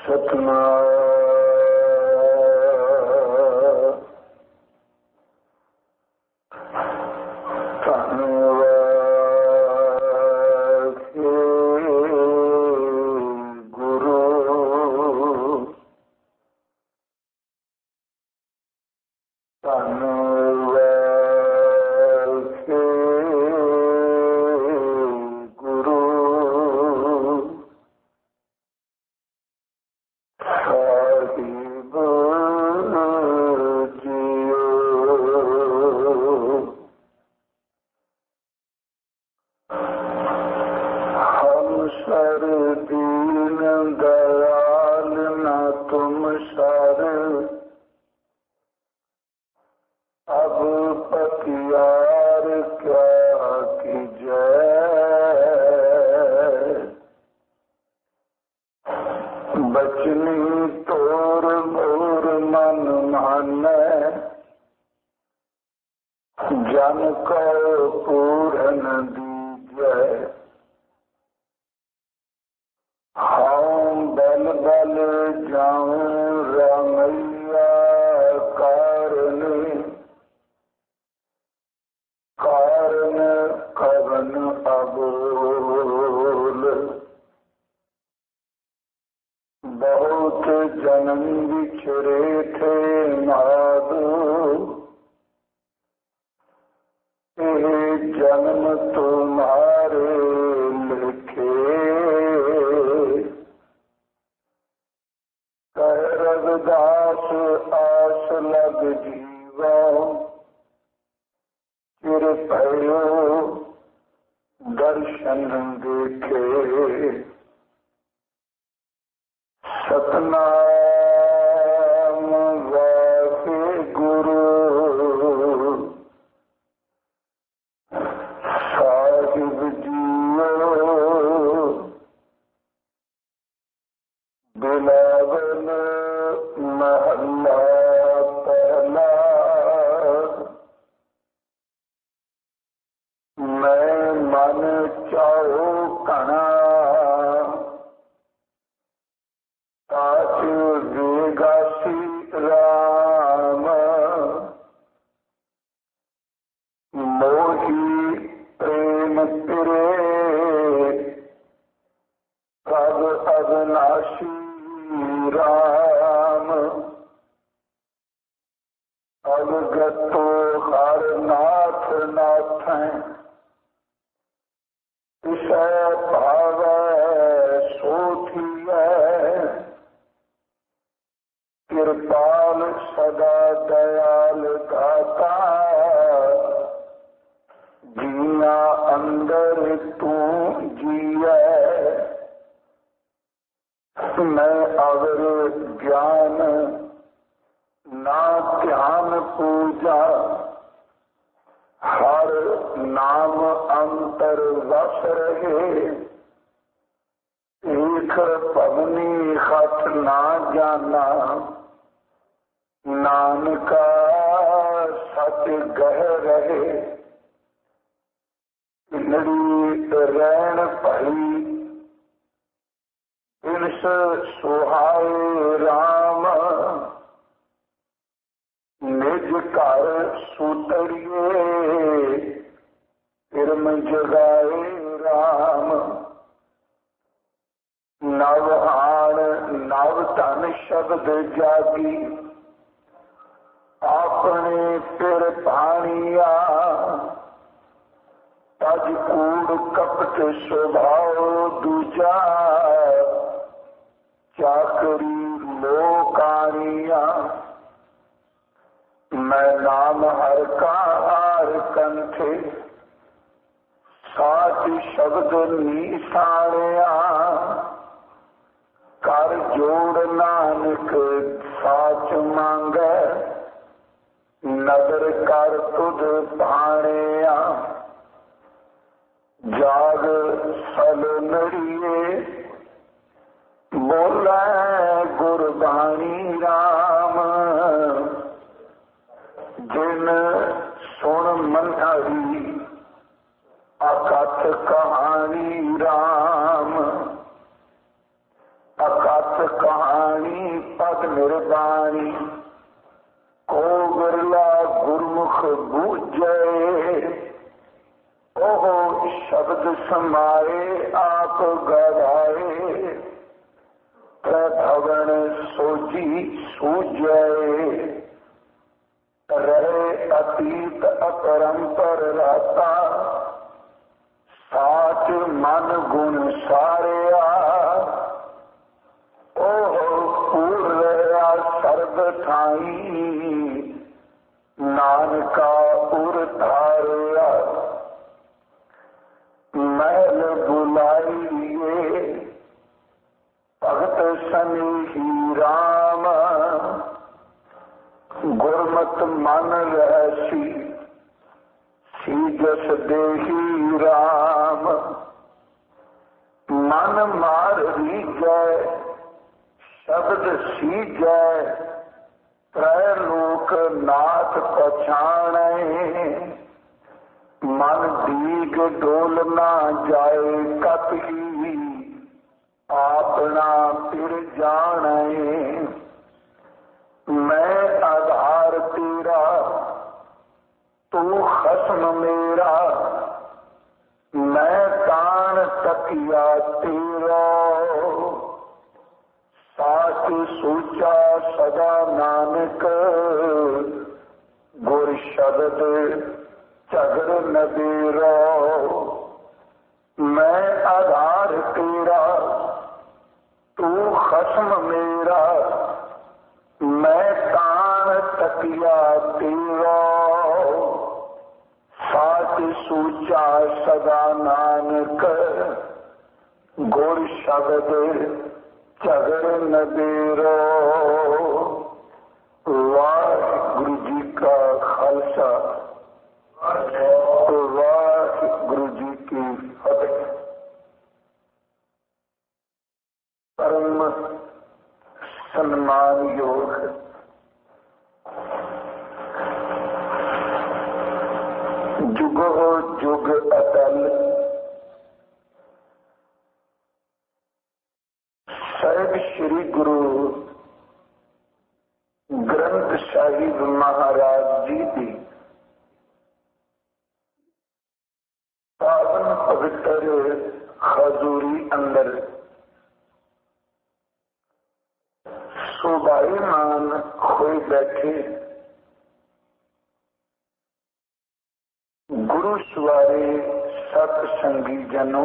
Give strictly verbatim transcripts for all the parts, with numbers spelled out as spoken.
सतनाम जन को पूरन दीजय। हाँ बल बल जाऊं रामैया कारण कारण कवन अबोल। बहुत जन्म बिछड़े थे माधो जन्म तुम्हारे लिखे। कह रविदास आस लग जीवा चिर भयो दर्शन देखे। सतनाम वाहे गुरु बिलावल महला पहला। मैं मन चाहो कणा ताज देगा श्री राम। मोही प्रेम तेरे कब अविनाशी राम। अवगतो हर नाथ नाथ विषय भाव सोथिय। कृपाल सदा दयाल दाता जिया अंदर तू जिया। मैं अवर ज्ञान ना ध्यान पूजा हर नाम अंतर वस रहे। एक पवनी हथ ना जाना नानका सच गह रहे। नड़ी रैन भई इंस सुहाए राम। निज घर सूतरिए तिरम जगाए राम। नवहान नव धन शब्द जागी अपने फिर पानिया। तज कूड़ कपट स्वभाव दूजा चाकरी लोकानिया। मैं नाम हर का हार कंठे साच शब्द नीसाणिया। कर जोड़ नानक साच मांगे नगर कर तुध भाणिया। जाग सल नड़िए बोले गुरबाणी राम। जिन सुन मनारी अकथ कहानी राम। अकथ कहानी निर्वाणी को विरला गुरमुख बूझे। ओहो शब्द समाए आप गवाए प्रभवन सोजी सूझे। रहे अतीत अपरंपर राता साच मन गुण सारिया। ओहो पूर्या सर्ब ठाई नानका उर धारिया। मैल बुलाइए भगत सनेही राम गुरमत मन रहसी सीजस देही राम। मन मार रीजै शब्द सीजै त्रैलोक नाथ पछाणे। मन दीग डोल ना जाए कतही आपना फिर जाने। मैं आधार तेरा तू खस्म मेरा मैं कान तकिया तेरा। साच सोचा सदा नानक गुर शब्द झगड़ न देरो। मैं आधार तेरा तू खस्म मेरा मैं कान तकिया तेरा। साच सूचा सदा नानक गुर शब्द झगड़ न देरो। वाहिगुरु जी का खालसा वाहिगुरु जी की फतेह। परम सम्मान योग जुगो जुग अटल साहिब श्री गुरु ग्रंथ साहिब महाराज जी की पावन पवित्र हजूरी अंदर सुभाईमान होए बैठे गुरु सवारे सतसंगी जनों।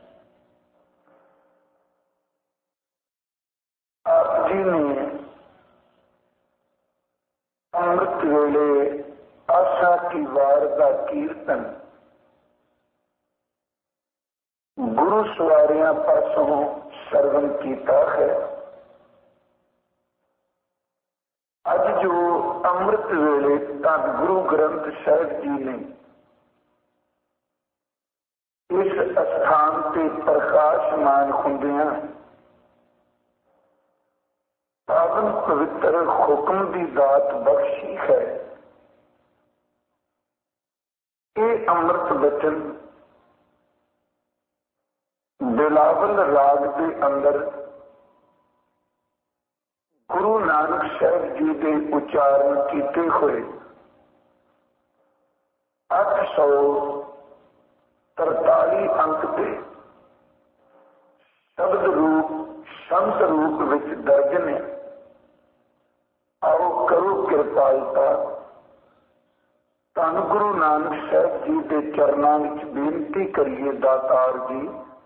आप जी ने अमृत वेले आशा की वार का कीर्तन गुरु सवारियां पासों सरवण कीता है। अज जो अमृत वेले तन गुरु ग्रंथ साहिब जी ने इस स्थान से प्रकाशमान होंदियां पावन पवित्र हुक्म की दात बख्शी है। ये अमृत बचन बिलावल राग के अंदर गुरु नानक साहब जी के उच्चारण किए हुए अठ सौ तरताली अंक के शब्द रूप संत रूप विच दर्ज ने। आओ करो कृपालता धन गुरु नानक साहब जी के चरणों में बेनती करिए दातार जी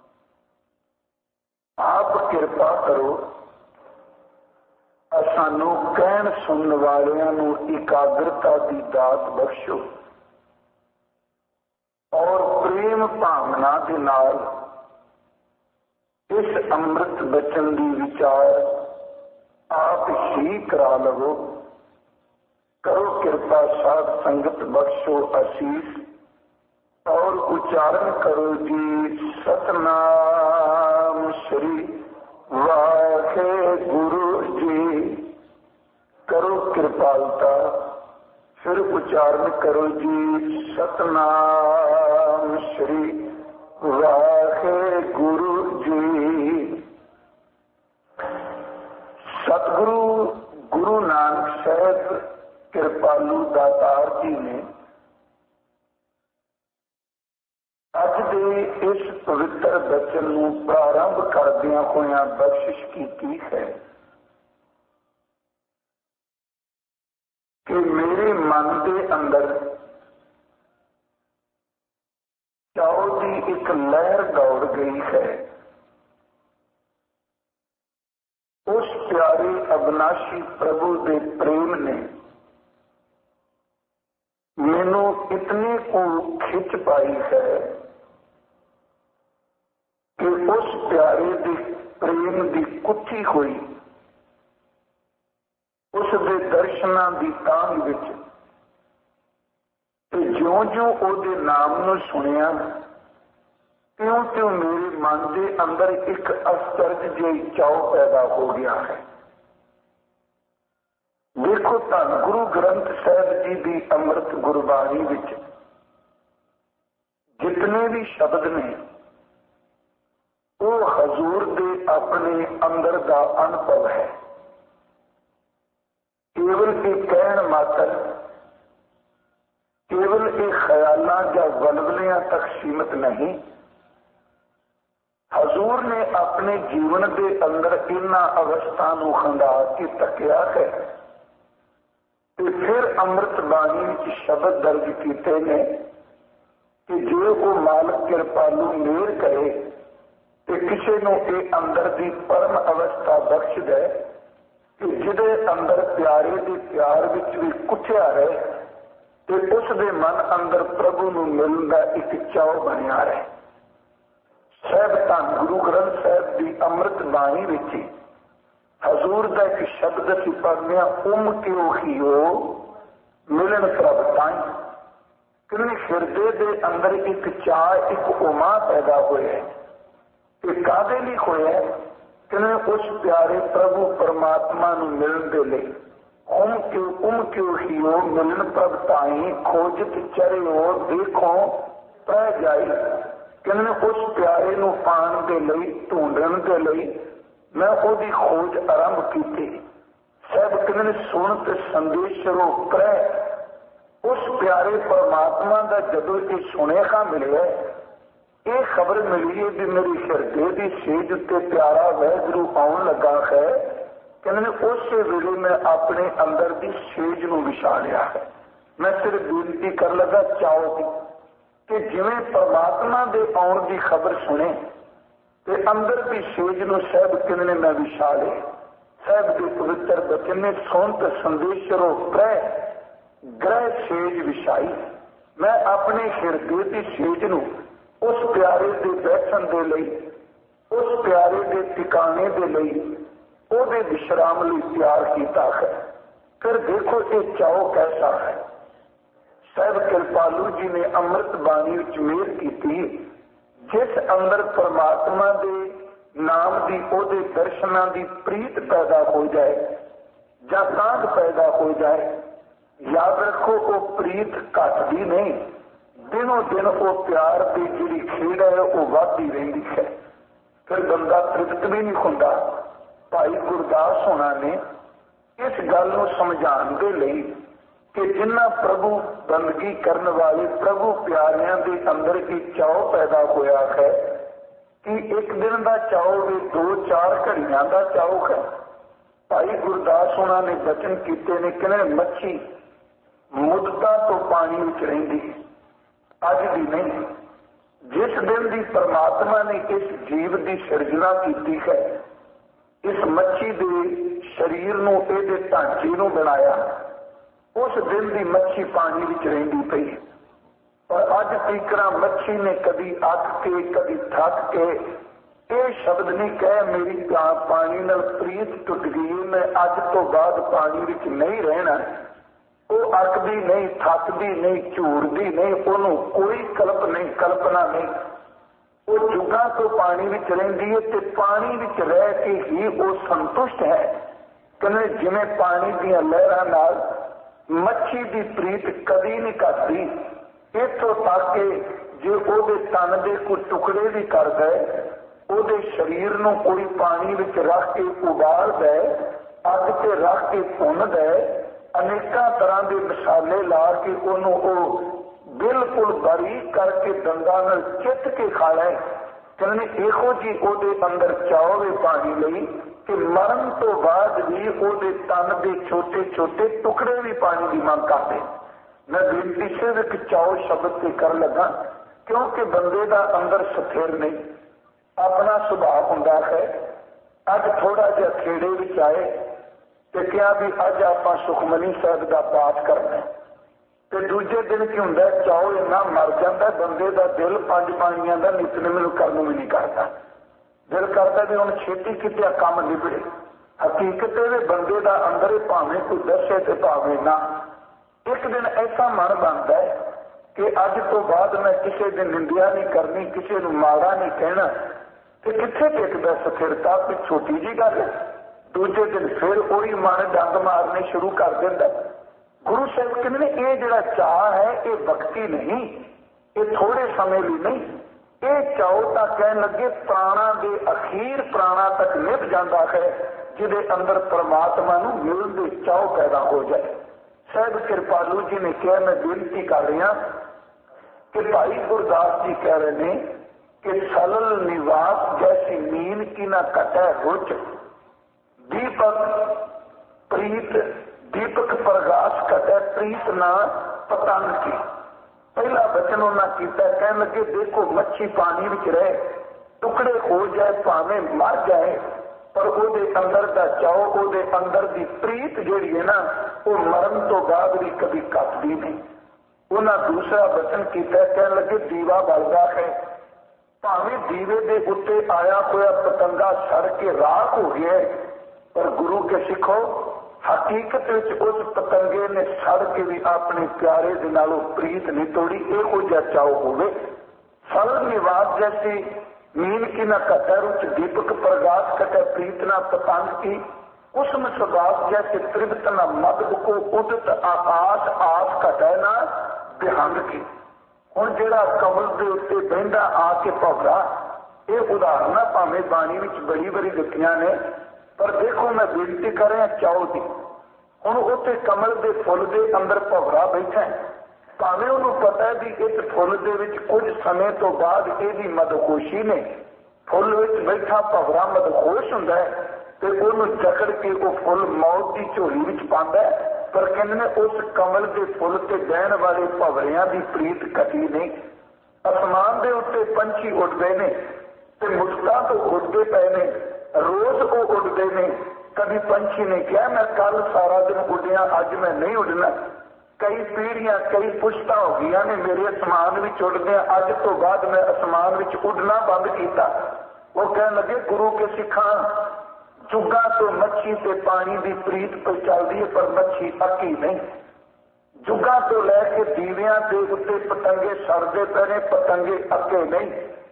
आप कृपा करो सानू कहन सुनन वालियां नू एकाग्रता की दात बख्शो और प्रेम भावना के नाल इस अमृत बचन की विचार आप ही करा लवो। करो कृपा साध संगत बख्शो आशीष और उच्चारण करो जी सतनाम श्री वाहे गुरु जी। करो कृपालता फिर उच्चारण करो जी सतनाम श्री वाहे गुरु जी। सतगुरु होया बख्शिश की है कि मेरे मन के अंदर चाव की एक लहर दौड़ गई है। उस प्यारे अविनाशी प्रभु के प्रेम ने मैनू इतनी को खिंच पाई है कि उस प्यारे के प्रेम की कुत्थी हुई उसके दर्शनां की तांग विच ज्यों ज्यों उसके नाम नूं सुनिया त्यों त्यों मेरे मन के अंदर एक असरज जी चाव पैदा हो गया है। देखो धन गुरु ग्रंथ साहिब जी की अमृत गुरबाणी विच जितने भी शब्द ने वो हजूर के अपने अंदर का अनुभव है। केवल एक कहन मात्र, केवल एक ख्यालों या वलवलियां तक सीमित नहीं। हजूर ने अपने जीवन के अंदर इन्हां अवस्था नूं खंडा के तकिया है ते फिर अमृत बाणी विच शब्द दर्ज किए ने कि जे वो मालक कृपालू मेहर करे तो किसी नूं ये अंदर की परम अवस्था बख्श दे कि जिहदे अंदर प्यारे के प्यार विच भी कुठिया रहे तो उसके मन अंदर प्रभु नूं मिलण दा एक चाव बनिया रहे। साहिब धन गुरु ग्रंथ साहिब की अमृत बाणी विच हजूर का एक शब्द असीं पढ़ने उम क्यों ही हो मिलन प्रभ ताई कि हिरदे के अंदर एक चाह एक उमा पैदा होया है। कादे लिए होया कि उस प्यारे प्रभु परमात्मा नूं मिलण दे लई उम क्यों उम क्यों ही हो मिलन प्रभ ताई खोजत चरे हो देखो पै जाई कहने उस प्यारे नूं पाण दे लई ढूंढण दे लई मैं ओदी खोज आरंभ की। साहब कहने सुन ते संदेश रो कै उस प्यारे परमात्मा का जदों ये सुनेखा मिले ये खबर मिली है कि मेरी हिरदे की सेज उत्ते प्यारा वैगुरू आउण लगा है। कहने उस वेले मैं अपने अंदर की सेज नूं विछा लिया है। मैं सिर्फ बेनती कर लगा चाओ की कि जिवें परमात्मा के आउण की खबर सुने ते अंदर की सेज नूं साहब किन्ने मैं विछा ले। साहब के पवित्र बचन ने सुन ते संदेश रो प्रै ग्रह सेज विछाई। मैं अपने हिरदे की सेज नूं उस प्यारे के बैठण दे लई उस प्यारे के ठिकाने दे लई ओदे विश्राम लई तैयार कीता है। फिर देखो ये चाव कैसा है। साहब कृपालू जी ने अमृत बाणी विच मेहर की जिस अंदर परमात्मा के नाम की ओदे दर्शनां की प्रीत पैदा हो जाए या तांग पैदा हो जाए, याद रखो वो प्रीत घटती नहीं, दिनों दिन वो प्यार की जी खेड़ है वो बढ़ती रही है। फिर बंदा तृप्त भी नहीं होता। भाई गुरदास होना ने इस गल को समझाने के लिए कि जिन्ना प्रभु बंदगी करने वाले प्रभु प्यारियां के अंदर एक चाव पैदा होया है कि एक दिन का चाव भी दो चार घड़ियां का चाव है। भाई गुरदास होना ने वचन किए ने कहने मच्छी मुद्दता तो पानी विच रहिंदी अज भी नहीं। जिस दिन की परमात्मा ने इस जीव की सिरजना की है, इस मच्छी के शरीर नूं इहदे ढांचे नूं बनाया, उस दिन की मच्छी पानी विच रहिंदी पई। पर अज तीकरा मच्छी ने कभी अक के कभी थक के ये शब्द नहीं कह मेरी पानी नाल प्रीत टुट गई, मैं अज तो बाद पानी विच नहीं रहना। वो अकदी नहीं, थकदी नहीं, झूरदी नहीं, उन्होंने कोई कल्प नहीं, कल्पना नहीं। वो जुगा तो पानी विच रहिंदी है ते पानी विच रह के ही वो संतुष्ट है। कहने जिवें पानी दीयां लहरां नाल मच्छी की प्रीत कदी नहीं घटती, इत्थों तक के जे ओदे तन दे कोई टुकड़े भी कर दे, ओदे शरीर नूं कोई पानी विच रख के उबाल दे, अग ते रख के भुन दे, अनेकों तरह के मसाले ला के उन्होंने बिल्कुल बारीक करके दंदां नाल चित के खा ले, कहने इहो जी ओदे अंदर चाव वे पानी लई कि मरण तो बाद भी ओदे तन के छोटे छोटे टुकड़े भी पानी की मांग करते। मैं बेनती सिर्फ एक चाव शब्द से कर लगा, क्योंकि बंदे का अंदर स्थिर नहीं, अपना सुभाव हुंदा है। अज थोड़ा जिहा खेड़े विच आए ते क्या भी अज आपां सुखमनी साहिब का पाठ करना, ते दूजे दिन की हुंदा चाव इन्ना मर जाता बंदे का दिल पंज पानियां का नितनेम करन भी नहीं करता। दिल करता भी हुण छेती कित्या काम निबड़े। हकीकत है बंदे का अंदर भावें कोई दसे ते भावें ना, एक दिन ऐसा मन बनता है कि अज तो बाद मैं किसी दिन निंदिया नहीं करनी, किसी को माड़ा नहीं कहना, तो कित्थे टिकदा स्थिरता। कोई छोटी जी गल है। दूजे दिन फिर वही मन डंग मारने शुरू कर देता। गुरु साहब कहते हैं ये जिहड़ा चाह है ये भक्ति नहीं, ये थोड़े समय लिए नहीं, ये चाहो तो कह लगे प्राणा के अखीर प्राणा तक निभ जाता है, जिदे अंदर परमात्मा नूं मिलदे चाह पैदा हो जाए। साहब कृपालू जी ने कहा, मैं बेनती कर रहा कि भाई गुरदास जी कह रहे हैं कि सलल निवास जैसी नींद की ना कटे रुच, दीपक प्रीत दीपक प्रकाश कटे प्रीत ना पतंग की। पहला वचन उन्होंने किया, कह लगे देखो मच्छी पानी विच रहे, टुकड़े हो जाए भावे मर जाए, पर ओदे अंदर का चाव ओदे अंदर की प्रीत जिहड़ी है ना वो मरण तो बाद भी कभी घटदी नहीं। उन्हें दूसरा वचन किया, कह लगे दीवा बलदा है, भावे दीवे के उत्ते आया होया पतंगा सड़ के राख हो गया, पर गुरु के सिखो हकीकत उस पतंगे ने सड़ के भी अपने प्यारे दे नालों प्रीत नहीं तोड़ी। इहो जिहा चाव होवे। फल निवास जैसी नींद की न कटे रुच, दीपक प्रकाश कटे प्रीत न पतंग की, कुसुम सुबास जैसे तृप्त न मद को उदित आकाश आस कटे न बिहंग की। हुण जिहड़ा कमल दे उत्ते बहिंदा आके भौरा, ये उदाहरण भावें बाणी विच बड़ी बड़ी दित्तियां ने, पर देखो मैं बेनती कर रहा चाव की। हुण उत्ते कमल के फुल के अंदर भौरा बैठा है, भावें उन्होंने पता है भी इस फुल के विच कुछ समय तो बाद यही मदहोशी ने, फुल विच बैठा भौरा मदहोश हुंदा है ते उन्होंने जकड़ के वो फुल मौत की झोली विच पांदा है, पर कहंदे ने उस कमल के फुल ते बहन वाले भवरियां की प्रीत कटी नहीं। आसमान के उत्ते पंछी उड़ते ने ते मुश्तां तो उड़ते पे ने, रोज वो उड़ते ने। कभी पंछी ने कहा मैं कल सारा दिन उड़िया, अज मैं नहीं उड़ना। कई पीढ़ियां कई पुश्तां हो गई ने मेरे आसमान में उड़दे, अज तो बाद मैं आसमान में उड़ना बंद किया। वो कह लगे गुरु के सिखा जुगा तो मच्छी से पानी की प्रीत पर चलती है, पर मच्छी अकी नहीं। जुगा तो लैके दीवियां के उत्ते पतंगे सड़ते पे ने, पतंगे अके नहीं।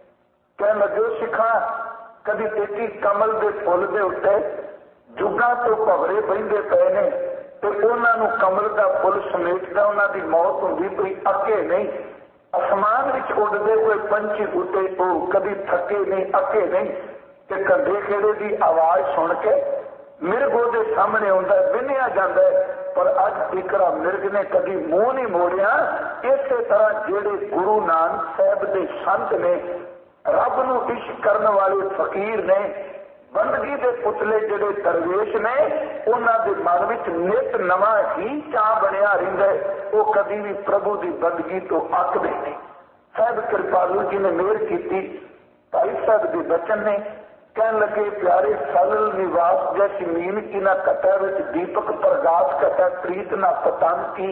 कह लगे सिखा कभी देखी कमल के फुल के उत्ते जुगा तो भवरे बहिंदे पे ने, तो उन्होंने कमल का फुल समेटदा उन्हों की मौत होंगी पई, अके नहीं। आसमान विच उड़ते हुए पंछी उत्ते कभी थके नहीं, अके नहीं। ते कंधे खेड़े की आवाज सुन के मिर्ग उहदे सामने आउंदा विन्निया जाता है, पर अज इकरा मिर्ग ने कभी मूँह नहीं मोड़िया। इसे तरह जेड़े गुरु नानक साहब के संत ने, रब नूं इश्क करने वाले फकीर ने, बंदगी के पुतले जिहड़े दरवेश ने, उन्हां दे मन विच नित नवां ही चाह बनिया रहिंदा है। वो कभी भी प्रभु की बंदगी तो अकदे नहीं। साहब कृपालू जी ने मेहर की। भाई साहब के बचन ने कहने लगे प्यारे सलल निवास जैसी नींद की ना कटे विच दीपक प्रकाश कटे प्रीत ना पतंग की,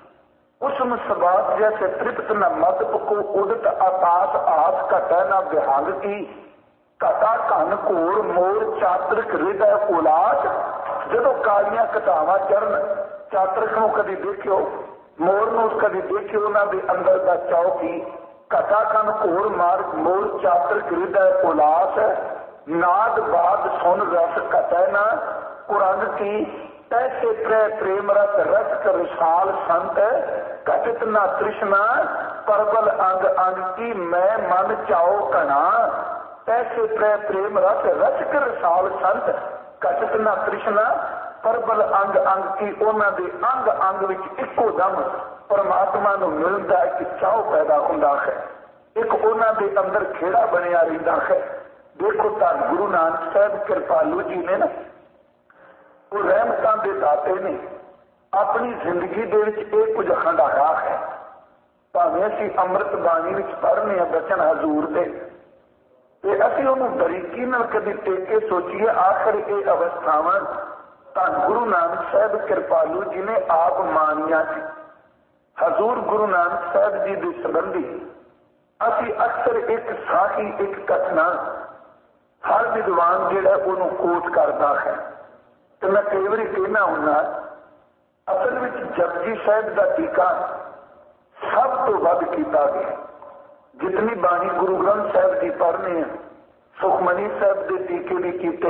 कुसुम सुबास जैसे तृप्त न मद को उदित आकाश आस कटे न बिहंग की। कटा घन घोर मोर चातरिक हृदय उलास, जो कालियां कटावां चढ़न चातरिक नूं कभी देखियो, मोर नूं कभी देखियो, उन्हां दे अंदर दा चाव की। कटा घन घोर मार मोर चातरिक हृदय उलास, नाद बाद सुन रस कटे न कुरंग की। तैसे प्रे प्रेम रस रस कर विशाल संत, कटित न तृष्णा परबल अंग अंग की, मैं मन चाओ कना। तैसे प्रे प्रेम रस रस कर विशाल संत, कटित न तृष्णा परबल अंग अंग की। उन्हां दे अंग अंग विच इक्को दम परमात्मा नूं मिलदा है कि चाओ पैदा हुंदा है। एक उन्होंने अंदर खेड़ा बनया रहिंदा है। देखो धन गुरु नानक साहब कृपालू जी ने ना वो रहमतां दे दाते ने अपनी जिंदगी दे विच ये कुछ हंडाया है। भावें असीं अमृत बाणी विच पढ़ने बचन हजूर दे ते असीं उहनूं बरीकी नाल कदी टेक के सोचीए आखिर ये अवस्थावां धन गुरु नानक साहब कृपालू जी ने आप मानिया सी। हजूर गुरु नानक साहब जी के संबंधी असी अक्सर एक साही एक घटना हर विद्वान जिहड़ा उहनूं कोट करता है तो मैं कई बार कहना हुंदा असल में जपजी साहब का टीका सब तो वध किया गया। जितनी बाणी गुरु ग्रंथ साहब की पढ़ने सुखमनी साहब के टीके भी किए,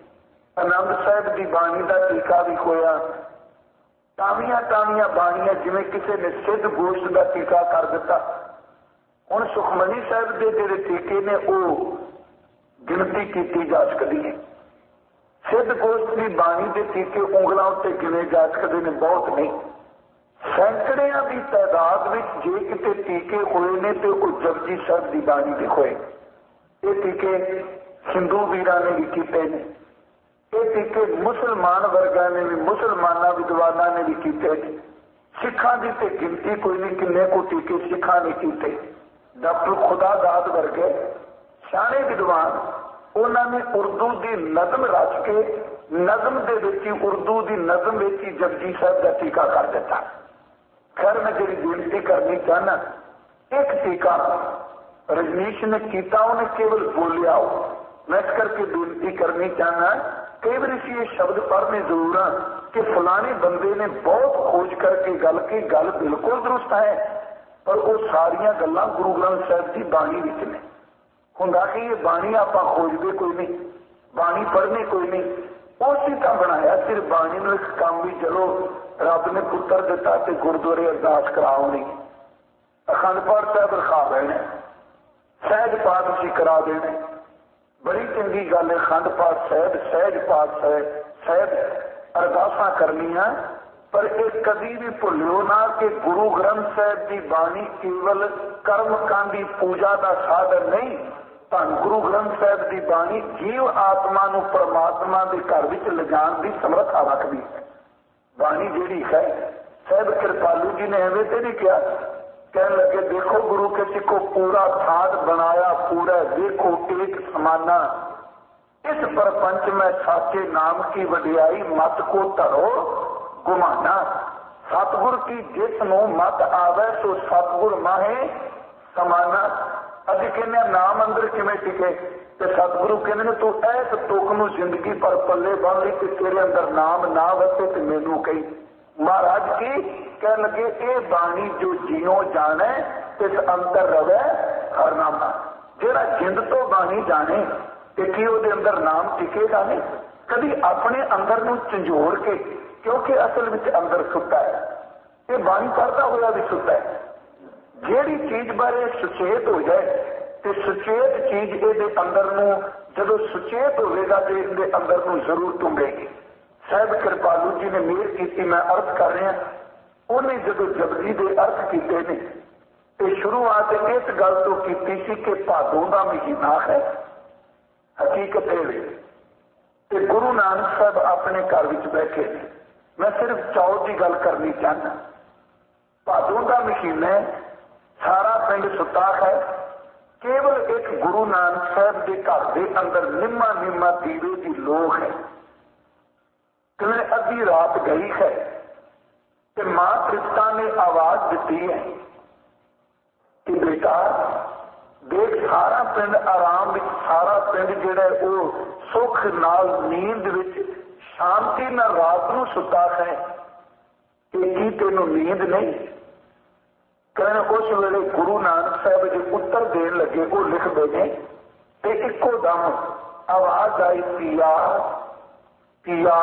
आनंद साहब की बाणी का टीका भी होया, टावियां टावियां बाणियां जिवें किसी ने सिद्ध गोश्त का टीका कर दिता। हुण सुखमनी साहब के जिहड़े टीके ने वो गिनती की जा सकती है। सिद्ध गोश्त की बाणी के टीके उंगलों उत्ते गिने जा सकते हैं, बहुत नहीं। सैकड़ियां की तादाद में जे किते टीके होए ने तो वो जपजी साहब की बाणी के होए। ये टीके हिंदू वीरां ने भी कीते ने, ये टीके मुसलमान वर्गा ने भी मुसलमाना विद्वाना ने भी कीते ने। सिखां की तो गिनती कोई नहीं किन्ने को टीके सिखां ने कीते। डॉक्टर खुदादाद वर्गे सियाणे विद्वान उन्होंने उर्दू की नज़म रच के नज़म दे विच उर्दू की नज़म विच जपजी साहब का टीका कर दिता। खैर मैं जी बेनती करनी चाहना, एक टीका रजनीश ने किया, उन्हें केवल बोलिया हो। मैं इस करके बेनती करनी चाहना, कई बार इसी ये शब्द पढ़ने जरूर हाँ कि फलाने बंदे ने बहुत खोज करके गल की, गल बिल्कुल दुरुस्त है पर वो सारिया गल्लां गुरु ग्रंथ साहब की बाणी विच ने। हुंदा कि ये बाणी आपां खोजदे कोई नहीं, बाणी पढ़ने कोई नहीं, उसी का बनाया सिर्फ बाणी नूं एक काम भी चलो रब ने पुत्र दिता तो गुरुद्वारे अरदास कराओनी, अखंड पाठ साहब रखा देने, सहज पाठ असीं करा देने। बड़ी चंगी गल है अखंड पाठ साहब सहज पाठ साहब सहज अरदासां करनियां, पर एक कदी भी भुलियो ना कि गुरु ग्रंथ साहब की बाणी केवल कर्मकांडी पूजा का साधन नहीं। धन गुरु ग्रंथ साहब की बाणी जीव आत्मा नूं परमात्मा के घर विच लिजाण की समर्था रखती है। बाणी जिहड़ी है साहब कृपालू जी ने एवं तो नहीं किया, कहने लगे देखो गुरु के सिखो पूरा थाट बनाया पूरा, देखो एक समाना, इस प्रपंच में साचे नाम की वडियाई मत को धरो गुमाना। सतगुर की जिस नूं मत आवे सो सतगुर माहे समाना। अभी कहने नाम अंदर किवें टिके ते सतगुरु कहने तू ऐस तुक नूं जिंदगी पर पल्ले बन ली कि तेरे अंदर नाम ना वसे ते मैनू कही। महाराज की कह लगे ये बाणी जो जियो जाने तिस अंदर रवे हरनामा। जेड़ा जिंद तो बाणी जाने ते की उहदे अंदर नाम टिकेगा नहीं। कभी अपने अंदर नूं झंझोड़ के, क्योंकि असल में अंदर सुता है, ये बाणी पढ़ता हुआ भी सुता है। जेड़ी चीज बारे सुचेत हो जाए तो सुचेत चीज ये अंदर नूं जदों सुचेत होगा तो इसके अंदर नूं जरूर टुंबेगी। साहब कृपालू जी ने मेहर की, मैं अर्थ कर रहा, उन्हें जदों जपजी के अर्थ किए ने तो शुरुआत इस गल तो की सी कि भादों का महीना है। हकीकत ये गुरु नानक साहब अपने घर में बैठे ने। मैं सिर्फ चौथ की गल करनी चाहना। भादों का महीना सारा पिंड सुता है, केवल एक गुरु नानक साहब के घर के अंदर निम्मा निम्मा दीवे की लोग है। कि अद्धी रात गई है कि मां तृप्ता ने आवाज दी है कि बेटा देख सारा पिंड आराम विच, सारा पिंड जिहड़ा वो सुख नाल नींद विच शांति नाल रात नूं सुता है कि की तेनों नींद नहीं। कहने उस वेले गुरु नानक साहब जो उत्तर देन लगे वो लिखते हैं कि इको दम आवाज आई पिया पिया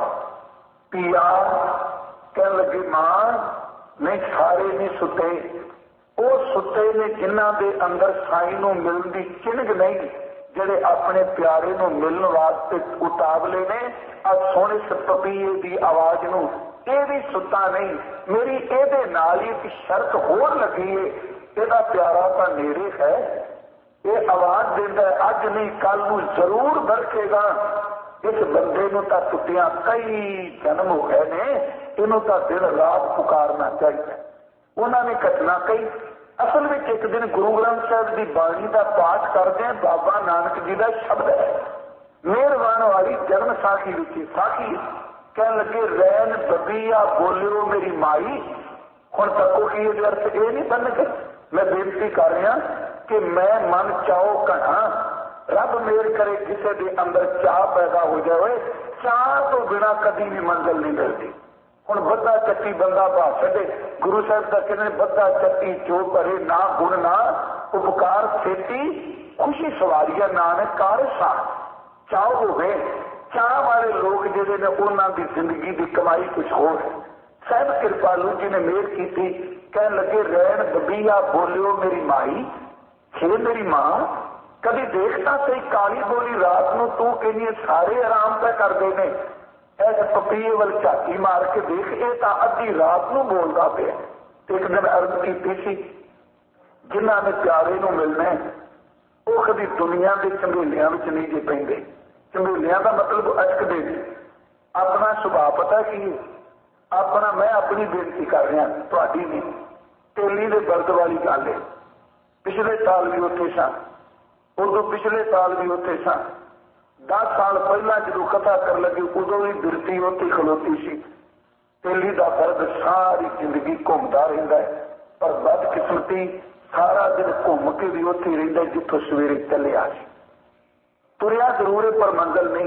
पिया। कहने लगे मां नहीं सारे नहीं सुते, वो सुते ने जिन्हां दे अंदर साई नूं मिलण दी चिणग नहीं, जिहड़े अपने प्यारे नूं मिलण वास्ते उतावले ने। अब सोहणे सपपीए दी आवाज नूं ये भी सुता नहीं। मेरी एदे नाल ही एक शर्त होर लगी है ਇਹਦਾ ਪਿਆਰਾ ਤਾਂ ਨੇੜੇ ਹੈ, ਇਹ ਆਵਾਜ਼ ਦਿੰਦਾ ਅੱਜ ਨਹੀਂ ਕੱਲ ਨੂੰ ਜ਼ਰੂਰ ਦਰਕੇਗਾ। ਇਸ ਬੰਦੇ ਨੂੰ ਤਾਂ ਟੁੱਟਿਆ ਕਈ ਜਨਮ ਹੋ ਗਏ ਨੇ, ਇਹਨੂੰ ਤਾਂ ਦਿਨ ਰਾਤ ਪੁਕਾਰਨਾ ਚਾਹੀਦਾ। ਉਹਨਾਂ ਨੇ ਘਟਨਾ ਕਹੀ। ਅਸਲ ਵਿੱਚ ਇੱਕ ਦਿਨ ਗੁਰੂ ਗ੍ਰੰਥ ਸਾਹਿਬ ਦੀ ਬਾਣੀ ਦਾ ਪਾਠ ਕਰਦੇ ਬਾਬਾ ਨਾਨਕ ਜੀ ਦਾ ਸ਼ਬਦ ਹੈ, ਮਿਹਰਬਾਨ ਵਾਲੀ ਜਨਮ ਸਾਖੀ ਵਿੱਚ ਸਾਖੀ ਕਹਿਣ ਲੱਗੇ ਰੈਨ ਬੱਬੀਆ ਬੋਲਿਓ ਮੇਰੀ ਮਾਈ। ਹੁਣ ਤੱਕੋ ਕੀ ਇਹਦੇ ਅਰਥ ਇਹ ਨਹੀਂ ਬਣ ਗਏ। ਮੈਂ ਬੇਨਤੀ ਕਰ ਰਿਹਾ ਕਿ ਮੈਂ ਮਨ ਚਾਹੋ ਕਹਾਂ, ਰੱਬ ਮੇਰ ਕਰੇ ਕਿਸੇ ਦੇ ਅੰਦਰ ਚਾਹ ਪੈਦਾ ਹੋ ਜਾਵੇ। ਚਾਹ ਤੋਂ ਬਿਨਾਂ ਕਦੀ ਵੀ ਮੰਜ਼ਿਲ ਨਹੀਂ ਮਿਲਦੀ। ਹੁਣ ਬੱਧਾ ਚੱਟੀ ਬੰਦਾ ਭਾ ਛੱਡੇ, ਗੁਰੂ ਸਾਹਿਬ ਦਾ ਕਹਿੰਦੇ ਬੱਧਾ ਚੱਟੀ ਜੋ ਭਰੇ ਨਾ ਗੁਣ ਨਾ ਉਪਕਾਰ ਛੇਤੀ, ਖੁਸ਼ੀ ਸਵਾਰੀਆ ਨਾਨਕ ਕਾਰ ਸਾਹ। ਚਾਹ ਹੋਵੇ, ਚਾਹ ਵਾਲੇ ਲੋਕ ਜਿਹੜੇ ਨੇ ਉਹਨਾਂ ਦੀ ਜ਼ਿੰਦਗੀ ਦੀ ਕਮਾਈ ਕੁਛ ਹੋਰ ਹੈ। ਸਾਹਿਬ ਕਿਰਪਾਲੂ ਜੀ ਨੇ ਮਿਹਰ ਕੀਤੀ, ਕਹਿਣ ਲੱਗੇ ਰੈਣ ਬੱਬੀਆ ਬੋਲਿਓ ਮੇਰੀ ਮਾਈ। ਛੇ ਮੇਰੀ ਮਾਂ, ਕਦੀ ਦੇਖਤਾ ਸਹੀ ਕਾਲੀ ਬੋਲੀ ਰਾਤ ਨੂੰ ਤੂੰ ਕਹਿੰਦੀ ਸਾਰੇ ਆਰਾਮ ਤਾਂ ਕਰਦੇ ਨੇ, ਇਸ ਪਪੀਏ ਵੱਲ ਝਾਤੀ ਮਾਰ ਕੇ ਦੇਖ ਇਹ ਤਾਂ ਅੱਧੀ ਰਾਤ ਨੂੰ ਬੋਲਦਾ ਪਿਆ। ਇੱਕ ਦਿਨ ਅਰਜ਼ ਕੀਤੀ ਸੀ ਜਿਨ੍ਹਾਂ ਨੇ ਪਿਆਰੇ ਨੂੰ ਮਿਲਣਾ ਉਹ ਕਦੀ ਦੁਨੀਆ ਦੇ ਝੰਡੇਲਿਆਂ ਵਿੱਚ ਨਹੀਂ ਜੇ ਪੈਂਦੇ। ਝੰਡੇਲਿਆਂ ਦਾ ਮਤਲਬ ਅਟਕਦੇ ਨੇ। ਆਪਣਾ ਸੁਭਾਅ ਪਤਾ ਕੀ ਹੈ ਆਪਣਾ, ਮੈਂ ਆਪਣੀ ਬੇਨਤੀ ਕਰ ਰਿਹਾ ਤੁਹਾਡੀ ਨਹੀਂ, ਤੇਲੀ ਦੇ ਬਲਦ ਵਾਲੀ ਗੱਲ ਹੈ। ਪਿਛਲੇ ਸਾਲ ਵੀ ਉੱਥੇ ਸਾਂ, ਉਦੋਂ ਪਿਛਲੇ ਸਾਲ ਵੀ ਉੱਥੇ ਸਾਂ, ਦਸ ਸਾਲ ਪਹਿਲਾਂ ਜਦੋਂ ਕਥਾ ਕਰਨ ਲੱਗੇ ਉਦੋਂ ਵੀ ਬਿਰਤੀ ਉੱਥੇ ਖਲੋਤੀ ਸੀ। ਤੇਲੀ ਦਾ ਬਲਦ ਸਾਰੀ ਜ਼ਿੰਦਗੀ ਘੁੰਮਦਾ ਰਹਿੰਦਾ ਹੈ, ਪਰ ਬਦਕਿਸਮਤੀ ਸਾਰਾ ਦਿਨ ਘੁੰਮ ਕੇ ਵੀ ਉੱਥੇ ਰਹਿੰਦਾ ਜਿੱਥੋਂ ਸਵੇਰੇ ਚੱਲਿਆ ਸੀ। ਤੁਰਿਆ ਜ਼ਰੂਰ ਹੈ ਪਰ ਮੰਜ਼ਿਲ ਨਹੀਂ।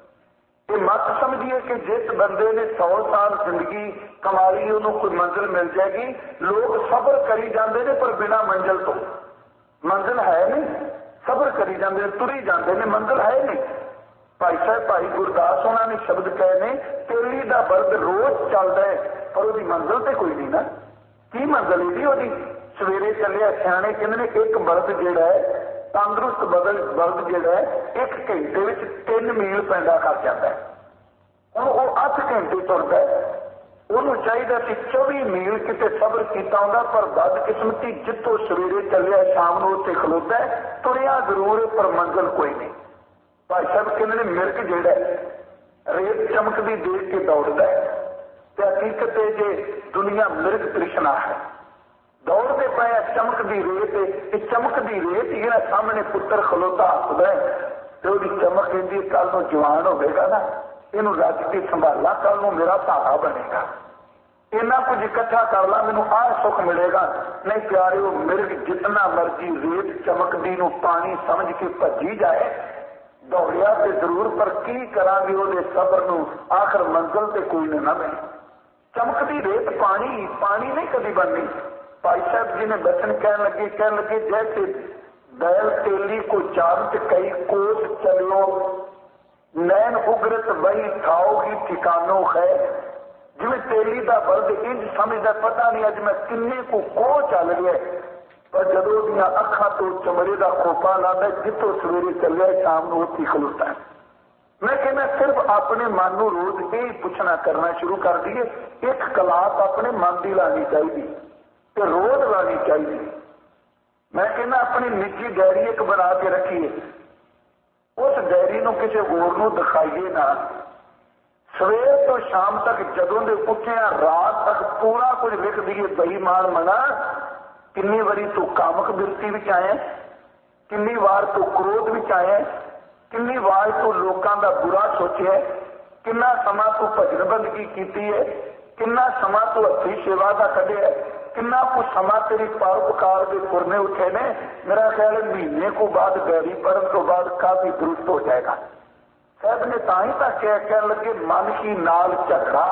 ਇਹ ਮਤ ਸਮਝੀਏ ਕਿ ਜਿਸ ਬੰਦੇ ਨੇ ਸੌ ਸਾਲ ਜ਼ਿੰਦਗੀ ਕਮਾਈ ਉਹਨੂੰ ਕੋਈ ਮੰਜ਼ਿਲ ਮਿਲ ਜਾਏਗੀ। ਲੋਕ ਸਬਰ ਕਰੀ ਜਾਂਦੇ ਨੇ ਪਰ ਬਿਨਾਂ ਮੰਜ਼ਿਲ ਤੋਂ। ਮੰਜ਼ਿਲ ਹੈ ਨਹੀਂ, ਸਬਰ ਕਰੀ ਜਾਂਦੇ ਨੇ, ਤੁਰੀ ਜਾਂਦੇ ਨੇ, ਮੰਜ਼ਿਲ ਹੈ ਨਹੀਂ। ਭਾਈ ਸਾਹਿਬ ਭਾਈ ਗੁਰਦਾਸ ਉਹਨਾਂ ਨੇ ਸ਼ਬਦ ਕਹੇ ਨੇ ਤੇਲੀ ਦਾ ਬਲਦ ਰੋਜ਼ ਚੱਲਦਾ ਹੈ ਪਰ ਉਹਦੀ ਮੰਜ਼ਿਲ ਤੇ ਕੋਈ ਨਹੀਂ ਨਾ। ਕੀ ਮੰਜ਼ਿਲ ਇਹਦੀ ਉਹਦੀ? ਸਵੇਰੇ ਚੱਲਿਆ, ਸਿਆਣੇ ਕਹਿੰਦੇ ਨੇ ਇੱਕ ਬਲਦ ਜਿਹੜਾ ਹੈ ਤੰਦਰੁਸਤ ਬਦਲ ਬਲਦ ਜਿਹੜਾ ਹੈ ਇੱਕ ਘੰਟੇ ਵਿੱਚ ਤਿੰਨ ਮੀਲ ਪੈਂਦਾ ਕਰ ਜਾਂਦਾ ਹੈ। ਹੁਣ ਉਹ ਅੱਠ ਘੰਟੇ ਤੁਰਦਾ ਹੈ, ਉਹਨੂੰ ਚਾਹੀਦਾ ਕਿ ਚੌਵੀ ਮੀਲ ਕਿਤੇ ਸਬਰ ਕੀਤਾ ਹੁੰਦਾ, ਪਰ ਬਦਕਿਸਮਤੀ ਜਿੱਥੋਂ ਸਵੇਰੇ ਚੱਲਿਆ ਸ਼ਾਮ ਨੂੰ ਉੱਥੇ ਖਲੋਤਾ ਹੈ। ਤੁਰਿਆ ਜ਼ਰੂਰ ਪਰ ਮੰਜ਼ਿਲ ਕੋਈ ਨਹੀਂ। ਭਾਈ ਸਾਹਿਬ ਕਹਿੰਦੇ ਨੇ ਮਿਰਗ ਜਿਹੜਾ ਰੇਤ ਚਮਕਦੀ ਦੇਖ ਕੇ ਦੌੜਦਾ ਹੈ ਤੇ ਹਕੀਕਤ ਹੈ ਜੇ ਦੁਨੀਆ ਮਿਰਗ ਤ੍ਰਿਸ਼ਨਾ ਹੈ। ਦੌੜਦੇ ਪਏ ਚਮਕਦੀ ਰੇਤ, ਇਹ ਚਮਕਦੀ ਰੇਤ ਜਿਹੜਾ ਸਾਹਮਣੇ ਪੁੱਤਰ ਖਲੋਤਾ ਹੱਸਦਾ ਤੇ ਉਹਦੀ ਚਮਕ ਕਹਿੰਦੀ ਕੱਲ ਨੂੰ ਜਵਾਨ ਹੋਵੇਗਾ ਨਾ, ਇਹਨੂੰ ਰੱਜ ਕੇ ਸੰਭਾਲਾਂ, ਕੱਲ ਨੂੰ ਮੇਰਾ ਸਹਾਰਾ ਬਣੇਗਾ। ਇੰਨਾ ਕੁਝ ਇਕੱਠਾ ਕਰ ਲਾ ਮੈਨੂੰ ਆਹ ਸੁੱਖ ਮਿਲੇਗਾ। ਨਹੀਂ ਪਿਆਰੇ ਉਹ ਮਿਰਗ ਜਿਤਨਾ ਮਰਜੀ ਰੇਤ ਚਮਕਦੀ ਨੂੰ ਪਾਣੀ ਸਮਝ ਕੇ ਭੱਜੀ ਜਾਏ, ਦੌੜਿਆ ਤੇ ਜ਼ਰੂਰ ਪਰ ਕੀ ਕਰਾਂਗੇ ਉਹਦੇ ਸਬਰ ਨੂੰ, ਆਖਰ ਮੰਜ਼ਿਲ ਤੇ ਕੋਈ ਨਾ ਮਿਲੇ। ਚਮਕਦੀ ਰੇਤ ਪਾਣੀ ਪਾਣੀ ਨਹੀਂ ਕਦੀ ਬਣਨੀ। ਭਾਈ ਸਾਹਿਬ ਜੀ ਨੇ ਬਚਨ ਕਹਿਣ ਲੱਗੇ ਕਹਿਣ ਲੱਗੇ ਜੈਸੇ बैल तेली को चांद कई कोस चलो नैन उग्रत वही खाओगी ठिकानों है। जिमें तेली का बल्द इंज समझदा पता नहीं अज मैं किन्ने को कोह चल गया, पर जदों दियां अखां तो चमड़े का खोपा लादा जितों सवेरे चलिया शाम को उत्थे खलोता है। मैं कहना सिर्फ अपने मन को रोज यही पूछना करना शुरू कर दिए। एक क्लास अपने मन की लानी चाहिए तो रोज लानी चाहिए। मैं कहना अपनी निजी डायरी एक बना के रखिए, उस डायरी को किसी होर को दिखाइए ना। सवेर तो शाम तक जदों दे उठिया रात तक पूरा कुछ लिख दिए। बेईमान मना किन्नी बारी तू कामक बिरती विच आया, किन्नी वार तू क्रोध विच आया, किन्नी वार तू लोगों का बुरा सोचा, किन्ना समा तू भजन बंदगी की है, किन्ना समा तू हथी सेवा का कढ़िया, किन्ना कुछ समा तेरी परोपकार के फुरने उठे ने। मेरा ख्याल है महीने को बाद बैरी पढ़ने तो बाद काफी दुरुस्त हो जाएगा। साहब ने ताही तक कह कह लगे मन ही नाल झगड़ा,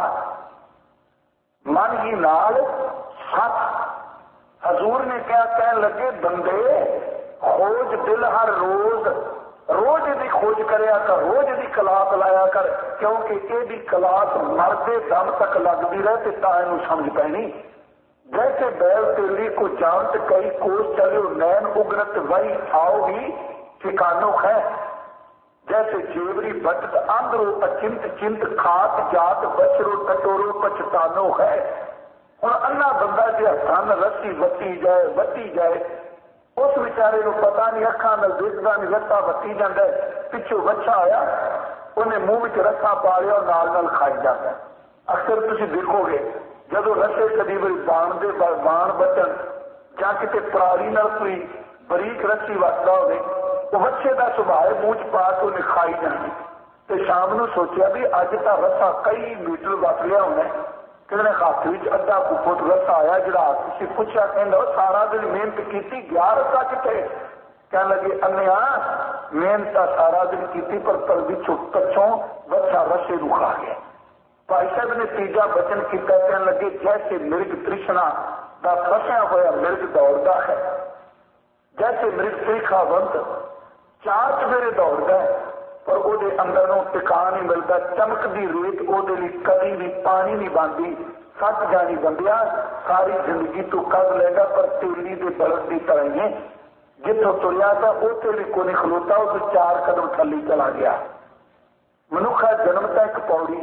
मन ही नाल सच। हजूर ने क्या कह लगे बंदे खोज दिल हर रोज, रोज यदि खोज करया कर, रोज यदि कलास लाया कर, क्योंकि यदि कलास मरते दम तक लगती रहे तो इनू समझ पैनी। जैसे बैल तेली को जानत कई कोस चलो नैन उग्रत वही आओगी ठिकानों है। जैसे जेवरी बटत आंदरो अचिंत चिंत खात जात बचरो टटोरो पछतानो है। ਹੁਣ अन्ना बंदा जो हत्थां नाल रस्सी वट्टी जाए वट्टी जाए, उस बेचारे को पता नहीं, अखां नाल दिखदा नहीं, रस्सा वट्टी जाता है, पिछों बच्चा आया उन्हें मूँह में रस्सा पा लिया और नाल नाल खाई जाता है। अक्सर तुसीं देखोगे जदों रस्से कदी वारी बाण दे बाण बचन जां किते पराली नाल कोई बरीक रस्सी वटदा होवे, वो बच्चे का सुभाव मूँह च पा के उन्हें खाई जानी। तो शाम को सोचा भी अज तो रस्सा कई मीटर वट लिया होना, किसी हाथ में अद्धा कु फुट रस्सा आया जरा तुम पूछा कहना सारा दिन मेहनत की गया रस्सा कितने, कह लगे अन्या मेहनत सारा दिन की पर पर पिछों पछों बच्चा रस्से को खा गया। भाई साहब ने तीजा वचन किया, कह लगे जैसे मृग तृष्णा का फसिया होया मृग दौड़ता है, जैसे मृग त्रिखावंत चार चफेरे दौड़ता है पर ਉਹਦੇ अंदर ਨੂੰ टिका नहीं मिलता, चमकदी रेत ਉਹਦੇ ਲਈ कभी भी पानी नहीं बनती। सच जानी बंदिया सारी जिंदगी तू कद लेगा पर तेली के बलद की तरह ही जितों तुरिया था उसे भी कोई नहीं खलोता, उस चार कदम थली चला गया। मनुखा जन्म का एक पौड़ी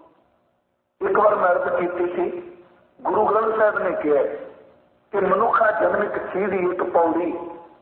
एक बार मैं अर्ज की थी, गुरु ग्रंथ साहब ने कहा कि मनुखा जन्म एक सीढ़ी एक पौड़ी।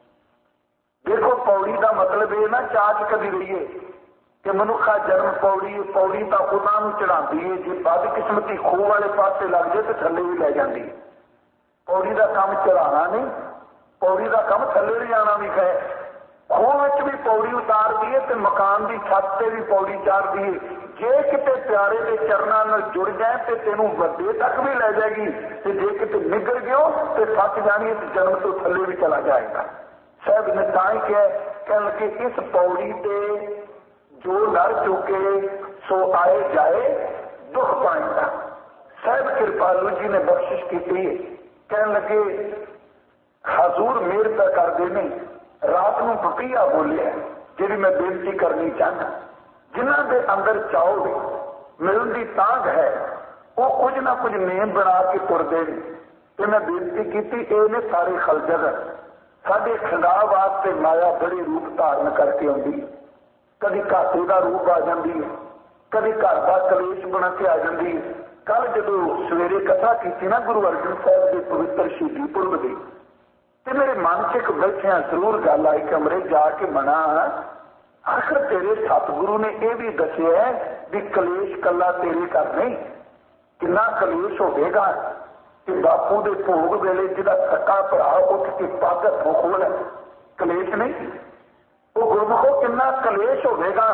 देखो पौड़ी का मतलब ये ना चाच कभी रहिए कि मनुखा जन्म पौड़ी, पौड़ी तो उन्होंने चढ़ाती है, जो बदकिस्मती खूह वाले पासे लग जाए तो थले भी लै जाती। पौड़ी का काम चढ़ाना नहीं, पौड़ी का काम थले ले जाना भी है। खूह भी पौड़ी उतार दी है तो मकान की छत से भी पौड़ी चार दी है। जे किते प्यारे के चरणों में जुड़ जाए तो तेनों वड्डे तक भी लै जाएगी, तो जे किते निगल गयो तो सच जानी तो जन्म तो थले भी चला जाएगा। साहब ने ताई कहा कह लगे इस पौड़ी ते जो लड़ चुके सो आए जाए दुख पाएगा। साहब कृपालू जी ने बख्शिश की थी, कह लगे हजूर मेरे पर कर देने रात को पपीया बोलिया जी मैं बेनती करनी चाहना, जिन्हों के अंदर चाव मिलने की तांग है वो कुछ ना कुछ नेम बना के तुरते हैं। मैं बेनती की ये ने सारे खलजगत साडे खंडा वास्ते माया बड़ी रूप धारण करके आती, कभी घाटे का रूप आ जाती है, कभी घर का कलेश बना के आ जाती है। कल जो सवेरे कथा की ना गुरु अर्जन साहब के पवित्र शहीदी पुरब की, तो मेरे मन च एक बैठिया जरूर गल आई कमरे जाके मना आखिर तेरे सतगुरु ने यह भी दसिया है भी कलेश कला तेरे घर नहीं, कितना कलेश होगा कि बापू के भोग वेले जिदा सक्का भरा उठ के पग हथों खोल कलेश नहीं, वो गुरमुखो कितना कलेश होगा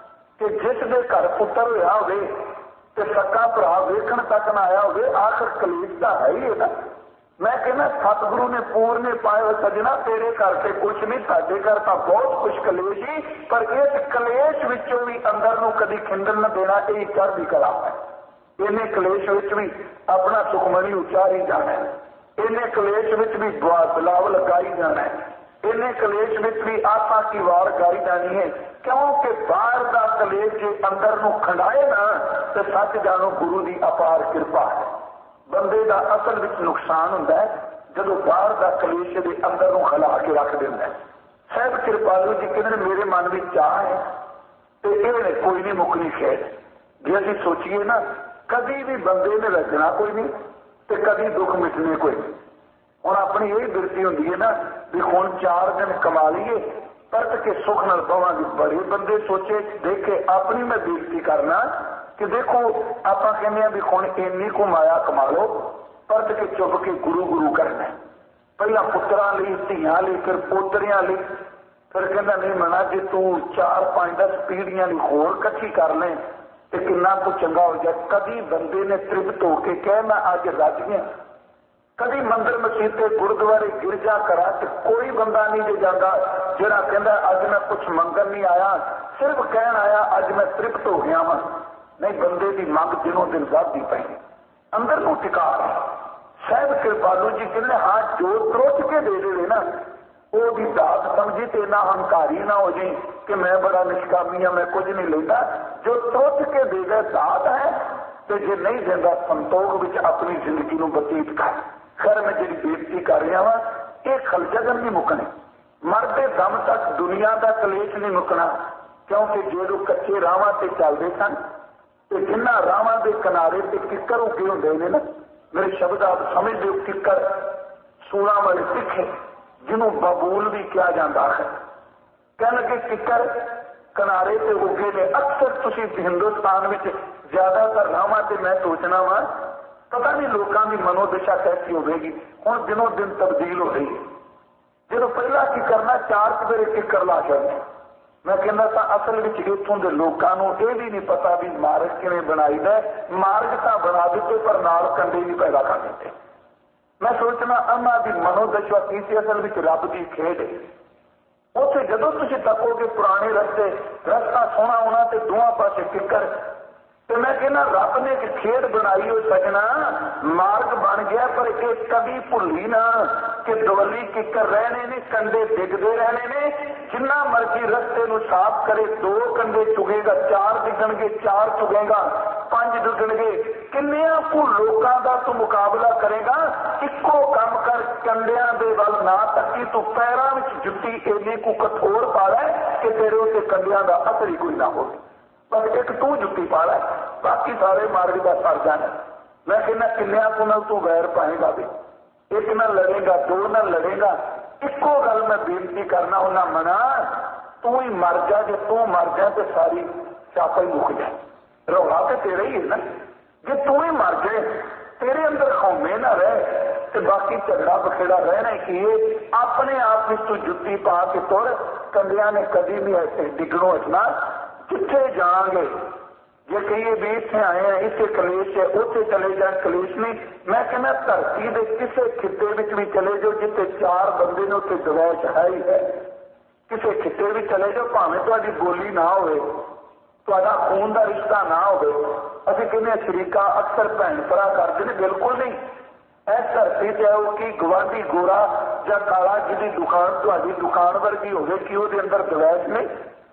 कि जिस दे घर पुत्र होया होवे ते सक्का भरा वेखण तक ना आया होवे, आखिर कलेश तो है ही है। मैं कहना सतगुरु ने पूरने पाए सजना तेरे घर से कुछ नहीं, साडे घर तो बहुत कुछ कलेश ही, पर इस कलेश विचों भी अंदर नूं कदी खिंडन न देना, यही चढ़दी कला है। इन्हें कलेश विच भी अपना सुखमणी उचारी जाना है, इन्हें कलेश विच भी बिलाव लगाई जाना है, इन्हें कलेश विच भी आसा की वार गाई जानी है, क्योंकि बाहर का कलेश जो अंदर नूं खंडाए ना तो सच जानो गुरु की अपार कृपा है। बंदे का असल विच नुकसान होंदा है जदों बाहर का कलेश के अंदर नूं खिला के रख दिंदा है। साहब कृपालू जी कहते मेरे मन में चाह है तो ये कोई नहीं मुकनी खेद, जे असीं सोचीए ना कभी भी बंदे ने रजना कोई नहीं तो कभी दुख मिटने कोई नहीं। हुण अपनी यही बिरती होंदी है ना भी हुण चार दिन कमा लीए परत के सुख नाल बवांगे। बड़े बंदे सोचे देखे अपनी मैं बेइज्जती करना कि देखो आप कहने भी हुण इन्नी को माया कमा लो, परत के चुप के गुरु गुरु करना है, पहला पुत्रां लई धीआं लई फिर पोतरियां लई, फिर कहना नहीं मना जे तू चार पांच दस पीढ़ियां लई होर इकट्ठी कर ले तो कितना कुछ चंगा हो जाए। कभी बंदे ने तृप्त होके कह मैं अज रज गया, कभी मंदिर मसीते गुरुद्वारे गिरजा करा तो कोई बंदा नहीं जे जाता जिहड़ा कहता अज मैं कुछ मंगन नहीं आया, सिर्फ कहन आया अज मैं तृप्त हो गया वा। नहीं, बंदे की मंग दिनों दिन बढ़ती पई अंदर को टिका। साहब कृपालू जी कहते हाँ जो त्रुट के दे दे ना वो भी दात समझी तो इना हंकारी ना हो जाए कि मैं बड़ा निष्कामी हाँ मैं कुछ नहीं लेता। जो त्रुट के दे दे दात है तो जे नहीं देता संतोख विच अपनी जिंदगी को बतीत कर। खैर मैं जी बेनती कर रहा वा ये खलजगन नहीं मुकने, मरते दम तक दुनिया का कलेश नहीं मुकना, क्योंकि जो कच्चे रावां ते चलते सन तो जिन्ना रावां के किनारे ते किकर उगे होंदे ने ना मेरे शब्द आप समझ लो। किकर सूला वाले सिख है जिन्हों बबूल भी किया जाता है। कह लगे किकर किनारे से उगे ने। अक्सर तुसी हिंदुस्तान में ज्यादातर रावां ते मैं सोचना वा पता नहीं लोगों की मनोदशा कैसी होगी। हुण दिनों दिन तब्दील हो रही है। जो पहला की करना चार सवेरे किकर ला छड़ना। मैं कहना था असल में इतों के लोगों ये भी नहीं पता भी मार्ग किवें बनाई दा। मार्ग तो बना दिते पर नाल कंडे भी पैदा कर देते। मैं सोचना अन्ना की मनोदशा की सी असल में रब की खेड है। उत्थे जदों तुसीं तकोगे पुराने रस्ते रस्ता सोहना होना तो दोवां पासे किकर। तो मैं कहना रब ने एक खेड बनाई हो सजना मार्ग बन गया पर एक कभी भुली ना कि दवली किकर रहने ने कंडे डिगते रहने ने। जिन्ना मर्जी रस्ते नूं साफ करे दो कंडे चुगेगा चार डिगणगे चार चुगेगा पंज डिगणगे। किन्नियां कु लोकां दा तू मुकाबला करेगा। इक्को काम कर कंडियां दे वल ना तकी तू पैरां विच जुत्ती इन्नी कु कठोर पा लै कि तेरे उत्ते कंडियां दा असर ही कोई ना हो। पर एक तू जुत्ती पा लै बाकी सारे मार्ग का सर जाना। मैं कहना किन्नियां को नाल तू वैर पाएगा भी। एक न लड़ेगा दो न लड़ेगा। इक्को गल मैं बेनती करना होना मना तू ही मर जा। जे तू मर जा तो सारी चापा ही मुक जाए। रौला तो तेरा ही है ना। जे तू ही मर जाए तेरे अंदर खौमे ना रहे तो बाकी झगड़ा बखेड़ा रहना की अपने आप में तू जुत्ती पा के तुर। कंडिया ने कभी भी ऐसे डिगणों इतना किथे जाएंगे। जे कहिए भी इतने आए हैं इसे कलेश है उसे चले जाए कलेश नहीं। मैं कहना धरती के किसी खिते में भी चले जाओ जिते चार बंदे ने उत्ते दवैश है ही है। किसी खिते भी चले जाओ भावें तुहाडी बोली ना होवे तुहाडा खून का रिश्ता ना होवे। असीं कहने शरीका अक्सर भैन भरा करते हैं। बिल्कुल नहीं। इस धरती से आओ कि गवांढी गोरा या काला जिहदी दुकान तुहाडी दुकान वर्गी होवे कि उहदे अंदर दवैश नहीं।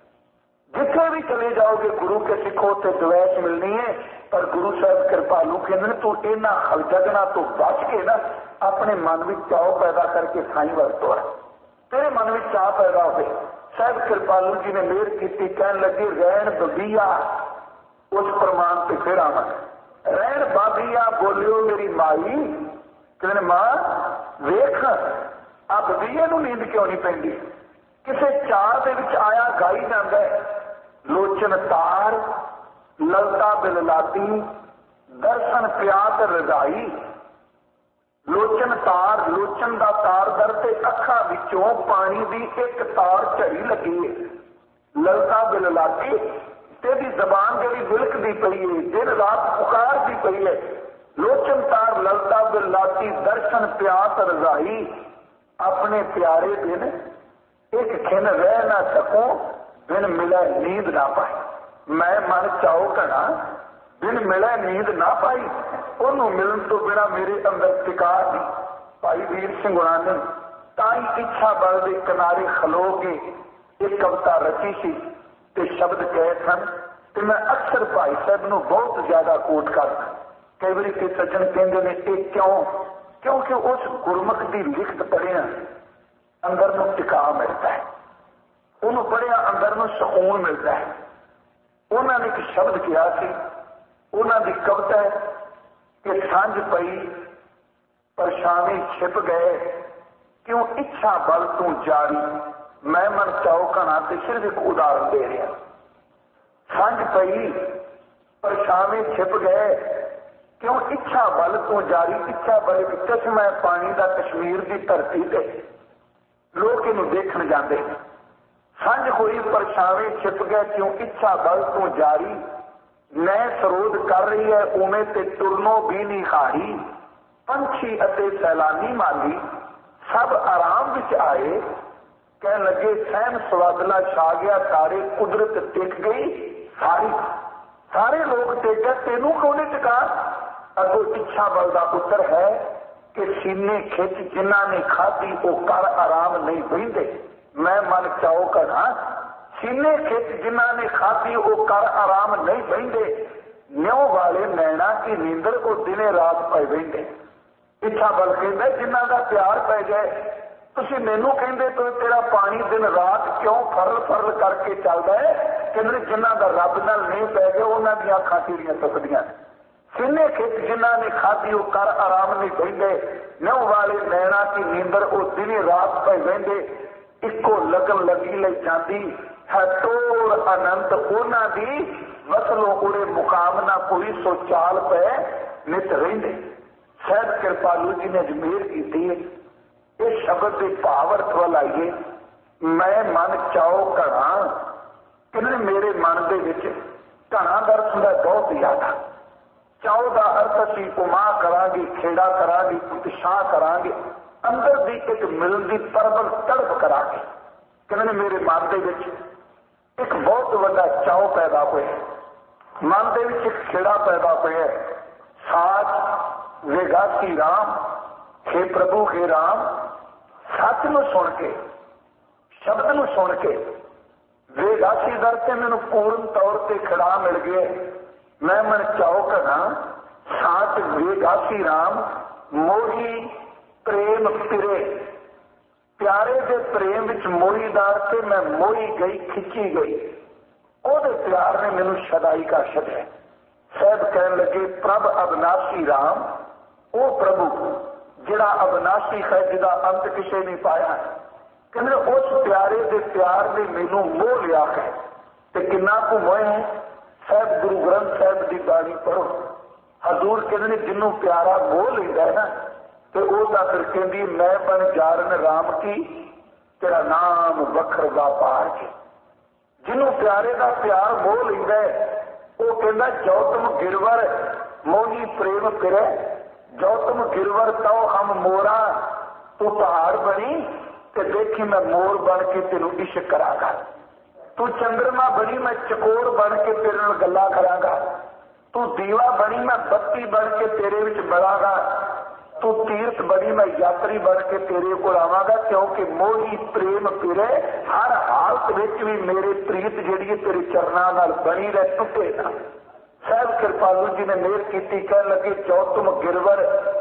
जिथे भी चले जाओगे गुरु के सिखो तो द्वैश मिलनी है। पर गुरु साहब कृपालू कहते हैं तू इन्हां खलजगना तो बच के ना अपने मन में चाव पैदा करके साई वरतो है। तेरे मन में चाह पैदा हो। साहब कृपालू जी ने मेहर की कहन लगे रैन बबीया उस प्रमाण से फिर आवा। रैन बाबिया बोलियो मेरी माई कहने मां वेख आ बबीए नूं नींद क्यों नहीं पैंदी। किसी चाह दे विच आया गाई जाता है लोचन तार ललता बिललाती दर्शन प्यात रजाई। लोचन तार लोचन का तार दर ते अखा विचों पानी की एक तार झड़ी लगी है। ललता बिललाती तेरी जबान जी बिलकती पई है दिन रात पुकारती पई है। लोचन तार ललता बिललाती दर्शन प्यात रजाई। अपने प्यारे दिन एक खिन रह ना सकूं बिन मिले नींद ना पाई। मैं मन चाहो कना बिन मिले नींद ना पाई। ओनू मिलन तो बिना मेरे अंदर टिका दी। भाई वीर सिंह हुणा ने ताई इच्छा बल के किनारे खलो के एक कविता रची सी ते शब्द कहे सन ते मैं अक्सर भाई साहब नूं बहुत ज्यादा कोट करदा। कई बारी ते सज्जन कहंदे ने ये क्यों क्योंकि उस गुरमुख की लिखत पढ़िया अंदर नूं टिका मिलता है। उन्होंने पढ़िया अंदर नूं सुकून मिलता है। उन्होंने एक शब्द किया सी उन्होंने कविता है कि सांझ पई परछावी छिप गए क्यों इच्छा बल तू जारी। मैं मन चाहो कना ते सिर्फ एक उदाहरण दे रहा। सांझ पई परछावी छिप गए क्यों इच्छा बल तू जारी। इच्छा बल एक चश्मा है पानी का कश्मीर की धरती से लोग इनू देखण जाते हैं। सांझ हुई परछावी छिप गए क्यों इच्छा बल तू जारी। नए सरोध कर रही है उमें ते तुरनो भी नहीं हारी। पंछी अते सैलानी माली सब आराम विच आए। कह लगे सहन सवादला छा गया सारे कुदरत टिक गई सारी। सारे लोग टेक तेनू क्यों नहीं टिका। अगो इच्छा बल का पुत्र है कि सीने खिच जिन्हों ने खाधी वो कर आराम नहीं बहिंदे। मैं मन चाहो करा सीने खिच जिन्हों ने खाधी वो कर आराम नहीं बहिंदे। न्यो वाले नैना की नींदर को दिने रात पे बहिंदे। इच्छा बल कहते जिन्हों का प्यार पै जाए तुसी मैनू कहते तो तेरा पानी दिन रात क्यों फरल फरल करके चलता है। कहते जिन्हों का रब नाल नहीं पै गया उन्होंने अखां तेरियां सुकदियां। सीने खिच जिन्हों ने खाधी वो कर आराम नहीं बहिंदे, न्यू वाले नैना की नींदर वो दिने रात पे बहिंदे, इको लगन लगी लई जाती है टोर अनंत उन्हां दी वसलों उड़े मुकामना कोई सो चाल पे नित रहिंदे। शायद कृपालू जी ने अजमेर की इस शब्द के भावर्थ वाल आइए, मैं मन चाओ घड़ा कि मेरे मन के विच घड़ा दर्द हुंदा बहुत ज्यादा। चाओ का अर्थ असीं उमा करांगे, खेड़ा करांगे, उत्साह करांगे, अंदर दी एक मिलन की प्रबल तड़प करांगे। कहने मेरे मन के विच एक बहुत बड़ा चाओ पैदा होया, मन के विच एक खेड़ा पैदा होया। साच वेगासी राम, हे प्रभु हे राम, सच नूं सुन के, शब्द नूं सुन के वेगासी दर से मैनूं पूर्ण तौर पर खड़ा मिल गया। मैं मन चाओ करा साच वेगासी राम, मोही प्रेम पिरे, प्यारे के प्रेम विच मोहीदार से मैं मोही गई, खिंची गई। ओदे प्यार ने मैनूं शदाई का छड्या। साहब कहन लगे प्रभ अविनाशी राम, ओ प्रभु जिहड़ा अविनाशी है, जिहदा अंत किसे नहीं पाया। कहंदे उस प्यारे के प्यार ने मैनूं मोह लिया है। ते किन्ना को मोह है? साहब गुरु ग्रंथ साहब की बाणी पढ़ो, हजूर कहते जिन्हों प्यारा मोह लेंदा है ना, तो वह फिर कहती मैं बन जारन राम की, तेरा नाम वखर व्यापार की। जिन्हों प्यारे का प्यार मोह लेंदा है, वो कहता जो तुम गिरवर मोही प्रेम फिरे, जो तुम गिरवर तो हम मोरा, तू पहाड़ बनी ते देखी मैं मोर बन के तेनों इश्क करांगा। तू चंद्रमा बनी मैं चकोर बन के तेरे नाल गल्लां करांगा। तू दीवा बनी मैं बत्ती बन के तेरे विच बलांगा। तू तीर्थ बनी मैं यात्री बन के तेरे को आवांगा, क्योंकि मोही प्रेम पिरे, हर हालत विच भी मेरे प्रीत जिहड़ी है तेरे चरनां नाल बनी रहे, टुटे ना। साहब कृपालू जी ने मेहर की, कह लगे जो तुम गिरवर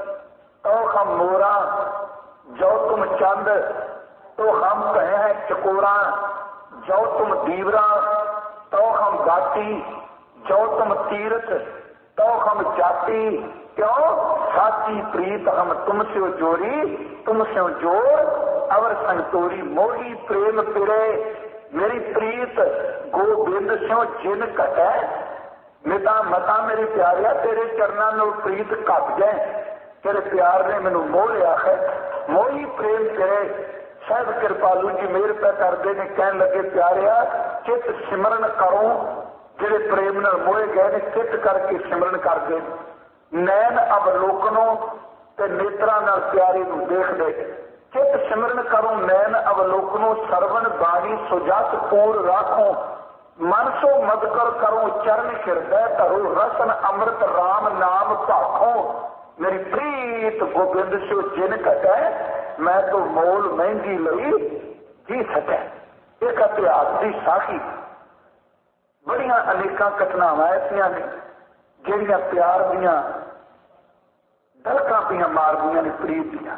तो हम मोरा, जो तुम चंद तो हम कहे हैं चकोरा, जो तुम दीवरा तो हम गाटी, जो तुम तीर्थ तो हम जाति। क्यों? साची प्रीत हम तुमसे जोरी, तुमसे जोर अवर संतोरी। मोही प्रेम पिरे, मेरी प्रीत गोबिंद स्यों जिन कटे, मिता मता मेरे प्यारिया तेरे चरणा में प्रीत घट जाए। तेरे प्यार ने मैनू मोह लिया है, मोही प्रेम पिरे। साहब कृपालू जी मेहर पे करते ने, कहन लगे प्यारिया चित सिमरन करो, जेड़े प्रेम नाल मोहे गए ने चित करके सिमरन कर दे। नैन अवलोकनो ते नेत्रा नाल प्यारे नूं देख दे। चित सिमरन करो नैन अवलोकनो, सरवण बाणी सुजस पूर राखो। मन सो मदकर करो चरण हृदय धरो, रसन अमृत राम नाम भाखो। मेरी प्रीत गोबिंद से जिन कटे, मैं तो मोल महंगी लई जी सके। एक इतिहास की साखी, बड़िया अनेक घटनावां ऐसिया ने ਜਿਹੜੀਆਂ प्यार दियां दलकां पियां मारदियां ने प्रीत दियां।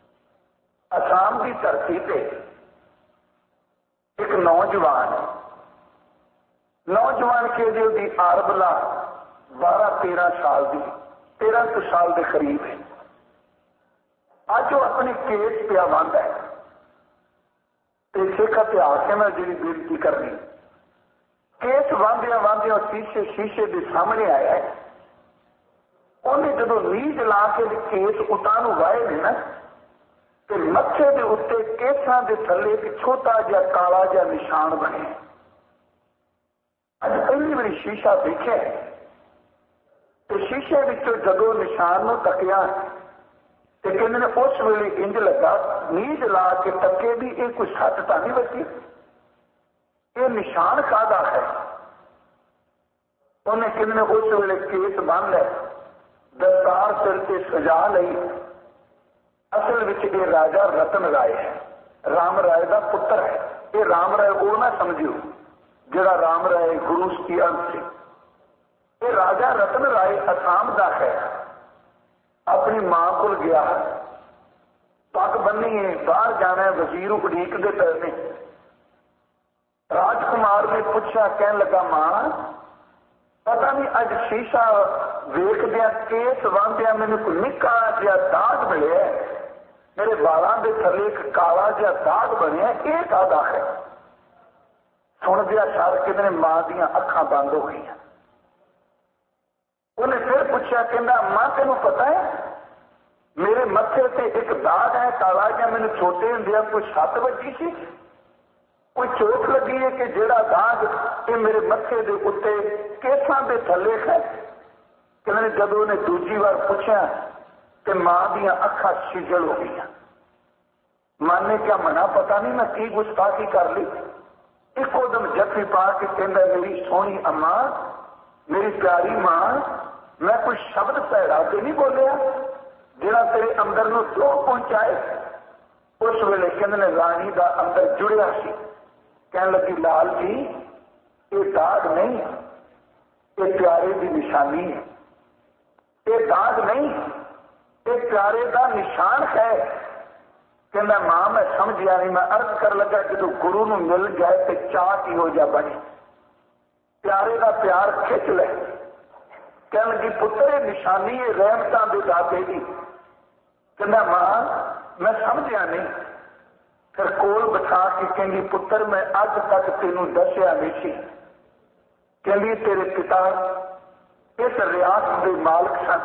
असम की धरती पे एक नौजवान नौजवान के दी आरबला बारह तेरह साल की, तेरह सौ साल के करीब है। अज वो अपनी केस पिया बंद है। सिख इतिहास है, मैं जी बेनती करनी, केस वांदिया वांदिया शीशे शीशे के सामने आया है। उन्हें जो नीज ला के केस उतारू वाए ने ना, तो मथे के उत्ते केसा के थले एक छोटा जहा काला जहा निशान बने। अज पहली बारी शीशा देखा, तो शीशे विचों जदों निशान नूं तकिया, तो कहते ने उस वेले इंज लगा नीज ला के तके भी ये कोई सट तो नहीं बची, ये निशान कादा है। उन्हें कहते ने उस वेले केस बंद है, दस्तार सिर से सजा लई। असल विच ये राजा रतन राय है, राम राय का पुत्र है। ये राम राय वो ना समझियो जरा राम राय गुरु की अंश से। ये राजा रतन राय असम का है। अपनी मां को गया, पग बनी है, बाहर जाना है, वजीर उड़ीक दे पैने। राजकुमार ने पूछा, कहने लगा मां पता नहीं च शीशा वेखद्या केस वांदिया मैनू कोई निक्का जिहा दाग मिलिया, मेरे बालों के थले एक काला जिहा दाग बनिया, ये कादा है? सुनदिया सार कहते मां दियां अखां बंद हो गई। उन्हें फिर पूछा, कहना मां तेनू पता है मेरे मत्थे से एक दाग है काला जिहा, मैनू छोटे हुंदिया कोई सट वजी सी, कोई चोट लगी है कि जेड़ा दाग ये मेरे मत्थे के उत्ते केसां दे थले है? कहने जदों ने दूजी बार पूछा तो मां दियां अखां सिजल हो गई। मां ने क्या मना पता नहीं मैं की गुस्ताखी कर ली। इको दम जफी पा के कहता मेरी सोहनी अम्मा, मेरी प्यारी मां, मैं कोई शब्द भैड़ा तो नहीं बोलिया जिहड़ा तेरे अंदर नूं दुख पहुंचाए? उस वेले कहते राणी का अंदर जुड़िया सी, कहने लगी लाल जी ये दाग नहीं, ये प्यारे की निशानी है। ये दाग नहीं, ये प्यारे का निशान है। कहना मां मैं समझिया नहीं, मैं अर्ज कर लगा कि तो गुरु नूं मिल जाए तो चाह की हो जा बने, प्यारे का प्यार खिंच ले। कह लगी पुत्र निशानी है रहमतां दे दाते की। कहना मां मैं समझिया नहीं। फिर कोल बिठा के कहंगी पुत्र मैं अज तक तेनू दसिया नहीं सी। कहंदी तेरे पिता इस रियासत के मालिक सन,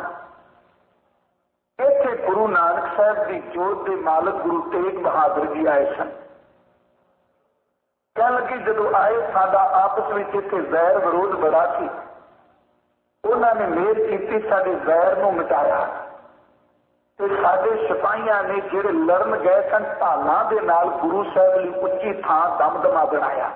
इत्थे गुरु नानक साहब की जोत के मालिक गुरु तेग बहादुर जी आए सन। कह लगी जदों आए साडा आपस में इत्थे वैर विरोध बड़ा सी, उन्होंने मेहर की साडे वैर नूं मिटाया ते साडे सिपाहियां ने जिहड़े लड़न गए सन ढालां दे नाल गुरु साहब लई उच्ची थां दमदमा बनाया।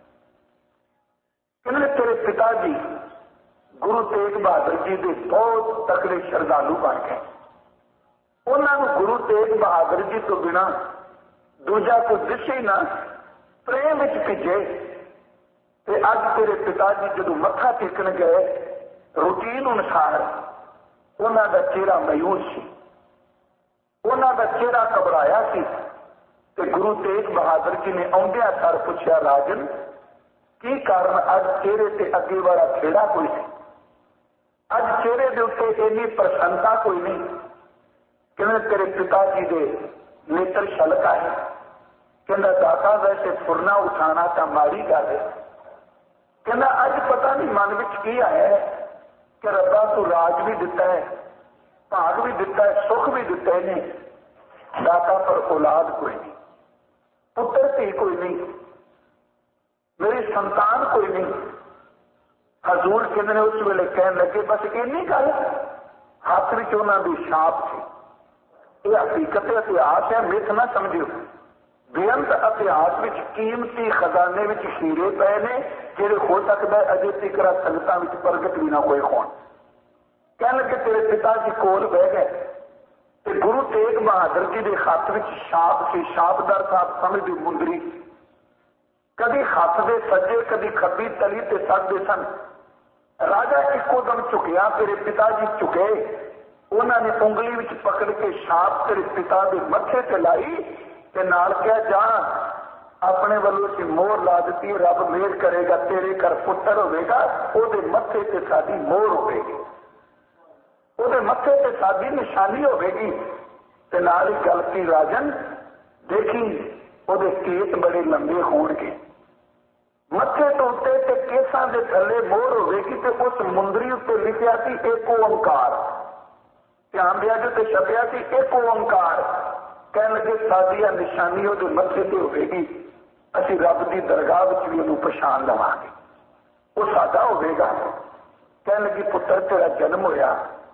कहने तेरे पिता जी गुरु तेग बहादुर जी के बहुत तकड़े श्रद्धालु बन गए। उन्होंने गुरु तेग बहादुर जी तो बिना दूजा कोई दिसे ना, प्रेम विच भिजे। ते अज तेरे पिता जी जदों मत्था टेकन गए रूटीन अनुसार उन्हों का चेहरा मायूस सी, उन्हों का चेहरा घबराया सी। ते गुरु तेग बहादुर जी ने आउंदिया सर पूछा राजन की कारण अज चेहरे से अगे वाला खेड़ा कोई नहीं, अज चेहरे के उत्ते इन्नी प्रसन्नता कोई नहीं। कहने तेरे पिताजी दे नेत्र छलका है। कहना दाता वैसे फुरना उठाना तो माड़ी गल है। कहना अज पता नहीं मन में की आया है कि रब्बा तू राज भी दिता है, भाग भी दिता है, सुख भी दिता है, दाता पर औलाद कोई नहीं, पुत्र धी कोई नहीं, मेरी संतान कोई नहीं। हजूर कहते उस वेले कहन लगे बस इन्नी गल। हाथ में उन्होंने छाप थी। यह हकीकत इतिहास है, मिथ ना समझियो। बेअंत इतिहास में कीमती खजाने में हीरे पे ने जिहड़े हो सकता है अजे तिकरा संगतां विच प्रगट भी ना कोई होण। कह लगे तेरे पिता जी कोल बह गए ते गुरु तेग बहादुर जी के हथ में छाप सी। छापदार साहब समझदी मुंदरी, कभी हथ दे सज्जे कभी खब्बी तली ते सटदे सन। राजा इको दम झुकिया, तेरे पिता जी झुके, उन्होंने उंगली विच पकड़ के छाप तेरे पिता के मत्थे ते लाई ते नाल कहा जा अपने वालों से मोहर ला दी, रब मेहर करेगा तेरे घर पुत्र होगा, ओदे मत्थे ते साडी मोहर होगी, ओदे मत्थे ते साडी निशानी होगी। ते नाल ही गल की राजन देखी ओदे केस बड़े लंबे होणगे, मत्थे तो उत्ते ते केसां दे थल्ले मोहर होगी ते उस मुंदरी उत्ते लिखिया सी एक ओंकार। ध्यान दिया जो ते छपिया सी एक ओंकार। कह लगे साडी निशानी ओदे मत्थे ते होगी, असीं रब की दरगाह विच भी उहनूं पछाण लवांगे, वो साडा होगा। कह लगी पुत्र तेरा जन्म होया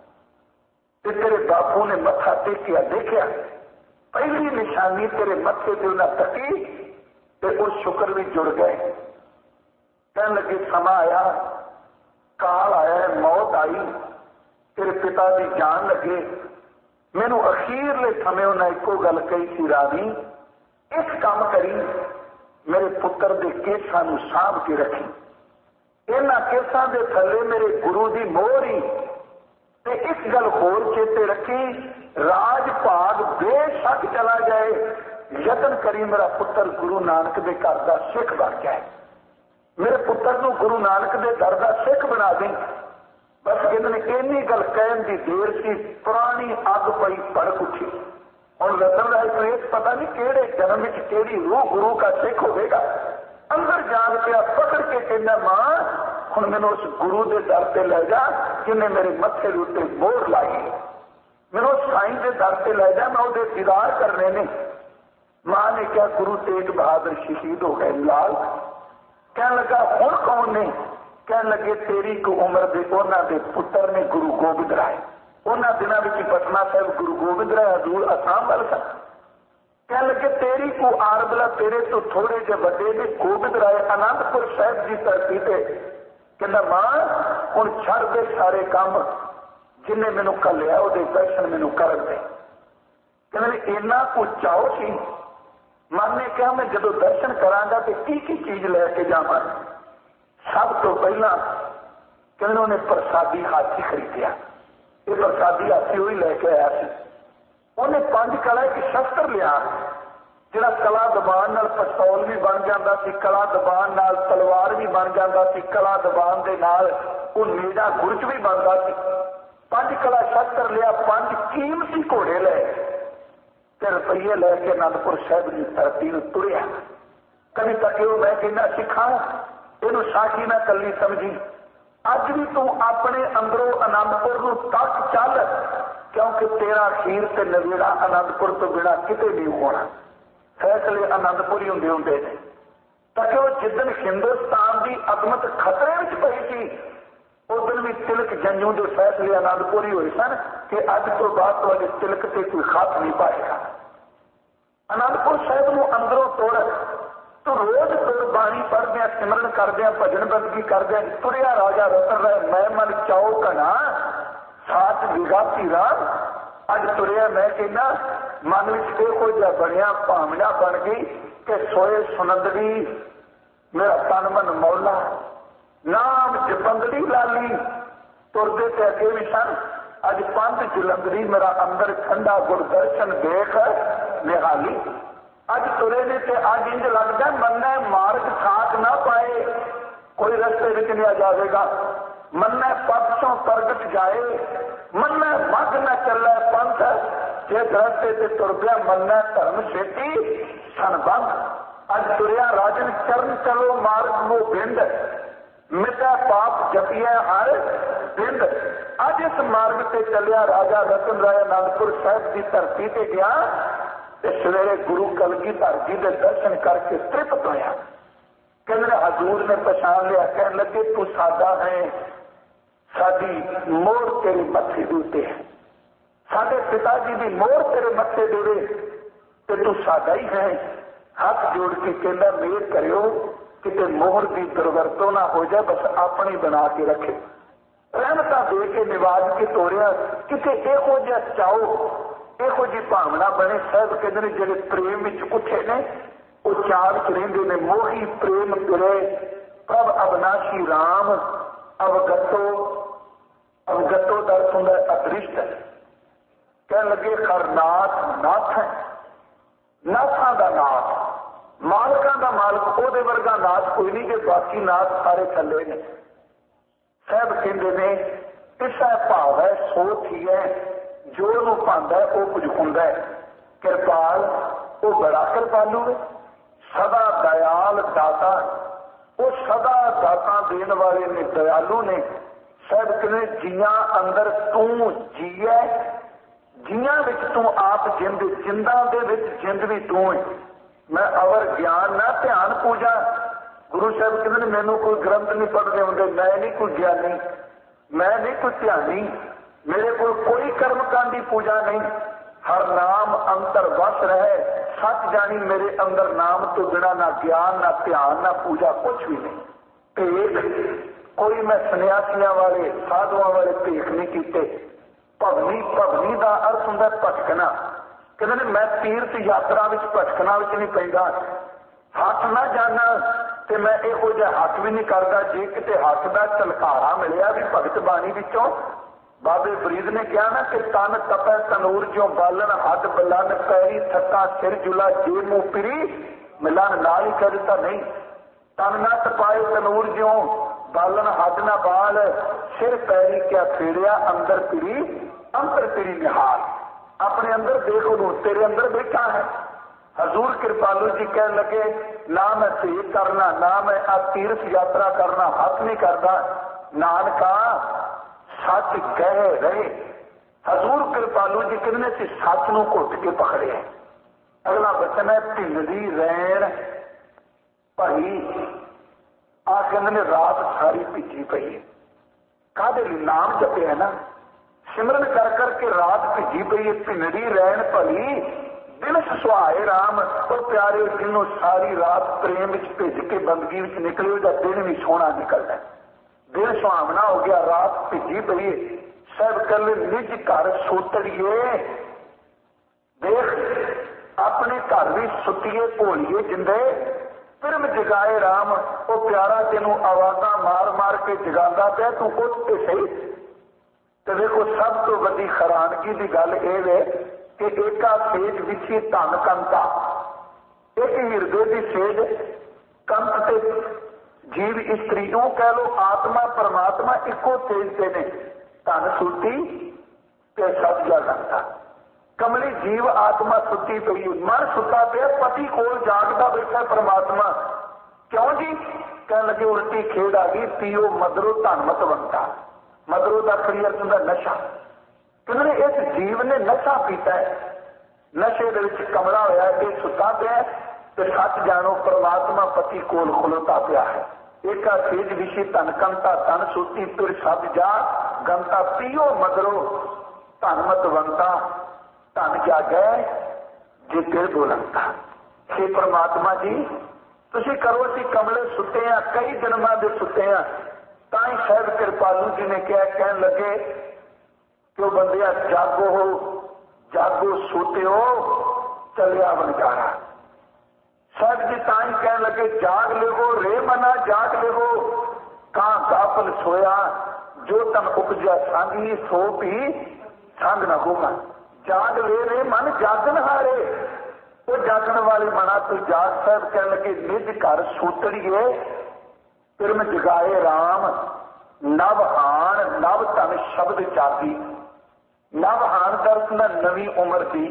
ते तेरे बापू ने मत्था टेकिया, देखिया पहली निशानी तेरे मत्थे ते उन्हें तकी ते उस शुक्र भी जुड़ गए। कहने लगे समा आया, काल आया, मौत आई, तेरे पिता की जान लगे। मैनू अखीरले समय उन्हें एको गल कही सी रानी एक काम करी, मेरे पुत्र के केसां नूं साभ के रखी, इन्हां केसां दे थल्ले मेरे गुरु की मोहर ही। ते इस गल होर चेते रखी, राज भाग बेशक चला जाए, यतन करी मेरा पुत्र गुरु नानक के घर का सिख बन जाए, मेरे पुत्र नूं गुरु नानक के घर का सिख बना दी। बस कहते इन्नी गल कहन की देर से पुरानी अग पई भड़क उठी। हुण रतन राय सुरेश पता नहीं केड़े जन्म में केड़ी रूह गुरु का सिख होगा। अंदर जाग पिया पकड़ के कहना मां हुण मैनू उस गुरु के दर से लै जा जिन्हें मेरे मत्थे के उत्ते मोहर लाई है। मैनू साईं के दर से लै जा, मैं वो दीदार करने ने। मां ने क्या गुरु तेग बहादुर शहीद हो गए लाल। कह लगा हुण कौन ने? कह लगे तेरी को उम्र के उन्होंने दे पुत्र ने गुरु गोबिंद राय। उन्होंने दिनों में पटना साहब गुरु गोबिंद राय हजूर असाम वाल सन। कह लगे तेरी को आरबला तेरे तो थोड़े जे बड़े ने गोबिंद राय आनंदपुर साहब की धरती से। कहना मां हुण छड़ दे सारे काम जिन्हें मैनू घलिया वो दर्शन मैनू कर दे। कहने इन्ना को चाहो सी। मन ने कहा मैं जो दर्शन करांगा तो की की चीज लैके जावां। सब तो पहला कहने उन्हें प्रसादी हाथी खरीदिया। ये प्रसादी हाथी वही लैके आया सी। उन्हें पांच कला एक शस्त्र लिया जिहड़ा कला दबान नाल पिस्तौल भी बन जाता सी, कला दबान नाल तलवार भी बन जाता सी, कला दबान दे नाल वो नीड़ा गुरज भी बनता सी। पांच कला शस्त्र लिया, पांच कीमती घोड़े ले ते रुपये लैके आनंदपुर साहब की धरती में तुरिया। कभी तक मैं कहना सिखा इनू साखी ना कली समझी। अज भी तू अपने अंदरों आनंदपुर को तक चल, क्योंकि तेरा खीर से नवेड़ा आनंदपुर तो बिना किते नहीं होना। फैसले आनंदपुर ही होंगे होंगे ने। ताकि वो जिदन हिंदुस्तान की अदमत खतरे में पई थी उस दिन भी तिलक जंजू के फैसले आनंदपुर ही हुए सन कि अज तो बाद तो तिलक से कोई खात नहीं पाएगा। आनंदपुर साहब को अंदरों तोड़ तो रोज तुर बाणी पढ़दे सिमरन करदे भजन बंदगी करदे तुरिया राजा रतन राय मैं मन चाओ घना सात विघा धीरा। अज तुरिया मैं कहना मन में इहो जिहा बनया भावना बन गई कि सोए सुनंदड़ी मेरा तन मन मौला नाम जपंदड़ी लाली तुरदे ते अगे भी सन। अज पंथ जलंधरी मेरा अंदर ठंडा गुरदर्शन देख निहाली। अज तुरे ने ते अज इंज लगता मन्ना मार्ग साथ ना पाए कोई रस्ते विच नहीं आ जाएगा। मन्ना परसों प्रगट जाए मन्ना मग न चले पंथ जे रस्ते से तुर गया मन्ना धर्म छेती सनबंध। अज तुरिया राजन चरण चलो मार्ग वो बिंद मिटा पाप जपिया हर बिंद। अज इस मार्ग से चलिया राजा रतन राय आनंदपुर साहब की धरती से गया। सवेरे गुरु कलगीधर जी के दर्शन करके तृप्त होया। कहने हजूर ने पछाण लिया। कहने लगे तू सादा है, साडी मोर तेरे मत्थे दे उत्ते है। साडे पिताजी की मोर तेरे मत्थे दे ते तू सादा ही है। हाथ जोड़ के कहना मेहर करियो किते मोहर की दुर्वरतों ना हो जाए, बस अपनी बना के रखे। रहमता दे के निवाज के तोड़िया किते इहो जिहा चाओ इहो जी भावना बने। साहब कहते हैं जेडे प्रेम विच उठे ने वो चार च रहिंदे ने। मोही प्रेम तुरे प्रभ अविनाशी राम अवगतो। अवगतो का अर्थ होंदा अदृष्ट। कह लगे खरनाथ नाथ है, नाथां दा नाथ मालकां दा मालक ओदे वर्गा नाथ कोई नहीं कि बाकी नाथ सारे थले ने। साहब कहते ने इसा भाव है सोच ही है जो नूं पांदा है वो कुछ हुंदा है। कृपाल वो बड़ा कृपालु है, सदा दयाल दाता वो सदा दाता देने वाले ने दयालु ने। साहब कहने जियां अंदर तू जी है जियां विच तू आप जिंद जिंदा दे विच जिंद भी तू है। मैं अवर ज्ञान ना ध्यान पूजा। गुरु साहब कहते मैनू कोई ग्रंथ नहीं पढ़ते होंगे, मैं नहीं कोई ज्ञानी, मैं नहीं कोई ध्यानी, मेरे को कोई कर्मकांडी पूजा नहीं। हर नाम अंतर वस रहे सच जानी मेरे अंदर नाम तो बिना ना ज्ञान ना ध्यान ना पूजा कुछ भी नहीं। भेख कोई मैं सन्यासियों वाले साधुओं वाले भेख नहीं कीते। भवनी भवनी का अर्थ होंदा भटकना। कहते मैं तीर्थ यात्रा विच भटकना विच नहीं पैंदा। हथ ना जाना ते मैं इहो जिहा हथ भी नहीं करता। जे किते हथ का झलकारा मिलिया भी भगत बाणी विचों बाबे फरीद ने कहा ना कि तन तपै तनूर जो बालन हद बलन पैरी थका सिर जुला जे मुंह पिरी मिलन नाल ही कह दिता नहीं। तन ना तपाए तनूर ज्यों बालन हद ना बाल, सिर पैरी क्या फेड़िया, अंदर पिरी अंतर पिरी निहाल। अपने अंदर देखो नू, तेरे अंदर बैठा है। हजूर कृपालू जी कह लगे, ना मैं सेव करना, ना मैं आ तीर्थ यात्रा करना हक नहीं करता, नानका सच कह रहे। हजूर कृपालू जी कहने से सच नू घुट के पकड़े। अगला बचन है, भिंडी रैन भाई आ कहते ने रात सारी भिजी पई है। काहदे लई? नाम जपे है ना, सिमरन कर करके रात भिजी पई है। भिंडी रैन भली दिन सुहाए राम। तो प्यारे जिन्हों सारी रात प्रेम विच भिज के बंदगी विच निकले, उसका दिन भी सोहना निकलना। दिन सुहावना हो गया, रात भिजी पई है। सब कल निज घर सोतड़िए, देख अपने घर भी सुतिए भोलिए जिंदे, फिर जगाए राम। वो प्यारा तेनों आवाजा मार मार के जगाता पे, तू उठ के सही। तो देखो सब तो बड़ी हैरानगी की गल यह है कि एका सेज विछी धन कंता, एक हिरदे की सेज कंत ते जीव इस्त्री, यूं कह लो आत्मा परमात्मा इको सेज से ने। धन सूती ते सब जागता, कमली जीव आत्मा सुती पई, मन सुता पे, पति कोल जागता बैठा परमात्मा। क्यों जी? कह लगे उल्टी खेड आ गई, पीओ मदरो धन मत बनता। मदरो का खड़ी अर्थ होंदा नशा। कहने इस जीव ने नशा पीता है, नशे दे कमला होया, ये सुता पिया तो सच जानो परमात्मा पति कोल खलोता पिया है। एका सेज विषी धन कंता, धन सूती तुर सब जा गंता, पीओ मदरो धन मत बनता। धन जागै जे दिल बोलता। हे परमात्मा जी तुसी करो, असी कमले सुते हैं, कई जन्मां दे सुते हैं। ताई साहब कृपालू जी ने क्या कह लगे कि बंदिया जागो हो, जागो सोते हो, चलिया बंजारा। साहब जी ताई कह लगे, जाग लेवो रे मना जाग लेवो, कां गाफल सोया, जो तन उपजा सांगी, सो भी सांग न होगा। जाग ले रे मन जागन हारे, वो जागन वाले मना तू जाग। साहब कह लगे, निज घर सूतड़िए, फिर मैं जगाए राम। नव आन नव तन शब्द जागी। नव आन दर्श न नवी उम्र की,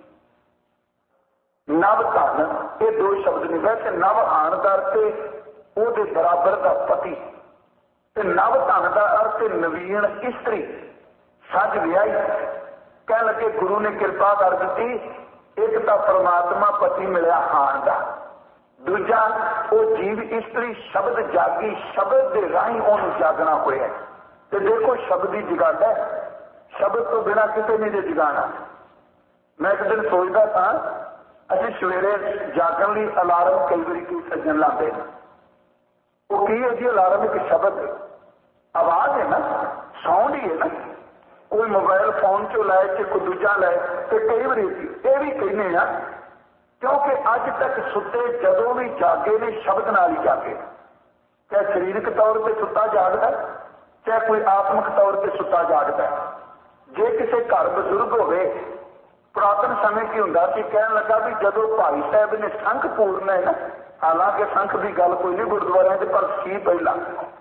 नव धन ये दो शब्द ने। वैसे नव आन का अर्थ वो बराबर का पति, नव धन का अर्थ नवीन इस्त्री, सज विआही। कह लगे गुरु ने कृपा कर दी, एक तो परमात्मा पति मिलया हान का, दूजा वो जीव इस्त्री शब्द जागी, शब्द के राही उन्होंने जागना होया। तो देखो शब्द ही जगाता है, शब्द तो बिना किसी ने जगाना। मैं एक दिन सोचता था, अभी सवेरे जागन ली अलार्म कई बार की सज्जन लाते हैं, वो की है जी अलार्म एक शब्द आवाज है ना, साउंड ही है ना। कोई मोबाइल फोन चो लाए कि कोई दूजा लाए, तो कई बार ये भी कहने हैं क्योंकि अज तक सुते जदों भी जागे ने शब्द नाल ही जागे, चाहे शरीरक तौर पर सुता जागता, चाहे कोई आत्मक तौर पर सुता जागता। जे किसी घर बजुर्ग होवे, पुरातन समय की हुंदा सी, कहन लगा भी जदों भाई साहब ने संख पूरना है ना, हालांकि संख की गल कोई नहीं गुरुद्वारे से, पर सी पहला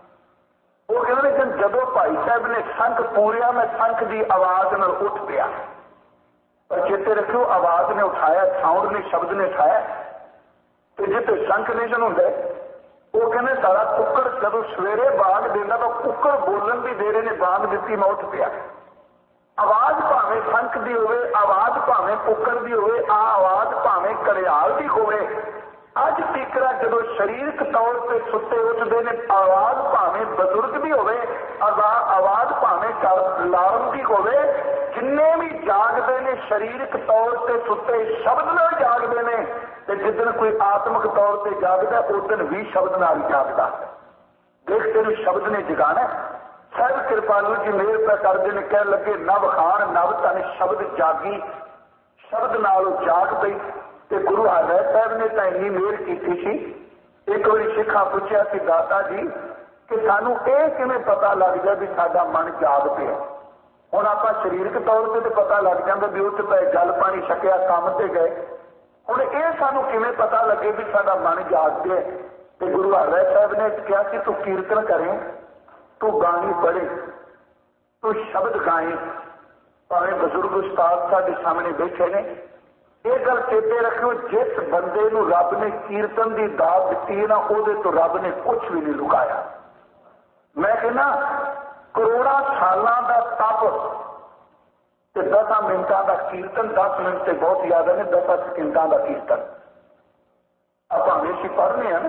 वो कहते हैं जदों भाई साहब ने संख पूरिया, मैं संख की आवाज न उठ पिया। पर चेते रखियो, आवाज ने उठाया, साउंड ने शब्द ने उठाया। तो जिते संख निजन होंगे, वो कहने सारा कुक्कड़ जदों सवेरे बाग देना तो कुक्कड़ बोलन की देरे ने बाग दी, मैं उठ पिया। आवाज भावें संख की होवे, आवाज भावें कुक्कड़ की होवे, आ आवाज भावें घड़ियाल की होवे। अज तीकरा जो शरीरक तौर पर सुते उठते हैं, आवाज भावें बजुर्ग की होवे, आवाज भावें अलार्म की होवे, जिन्ने भी जागते हैं शरीरक तौर पर सुते शब्द नाल जागते हैं, तो जिदन कोई आत्मक तौर पर जागता उस दिन भी शब्द नाल जागता। देख तेन शब्द ने जगाना। साहब कृपालू जी मेहर पे करते हैं, कह लगे नव खान नव तन शब्द जागी, शब्द नालों जाग पई। ते गुरु हरराय साहब ने तो इन्नी मेहर की थी। एक बार सिखा पूछा कि दाता जी कि सानू ये किवें पता लग जाए भी साडा मन जाग पिया। हुण आपां शरीरक तौर पर तो पता लग जाता भी उठ पे जल पानी छकिया काम से गए, हुण ये सानू किवें पता लगे भी साडा मन जाग पिया। तो गुरु हरराय साहब ने कहा कि तू कीर्तन करें, तू बाणी पढ़े, तू शब्द गाए। भावें बजुर्ग उस्ताद साडे सामने बैठे ने, ये गल चेते रखियो, जिस बंदे नूं रब ने कीर्तन की दात दिती है ना, उहदे तो रब ने कुछ भी नहीं लुकाया। मैं कहना करोड़ां सालां दा तप ते दस मिनटां दा कीर्तन, दस मिनट से बहुत ज्यादा ने, दस सेकंडां दा कीर्तन आप हमेशा पढ़ने हैं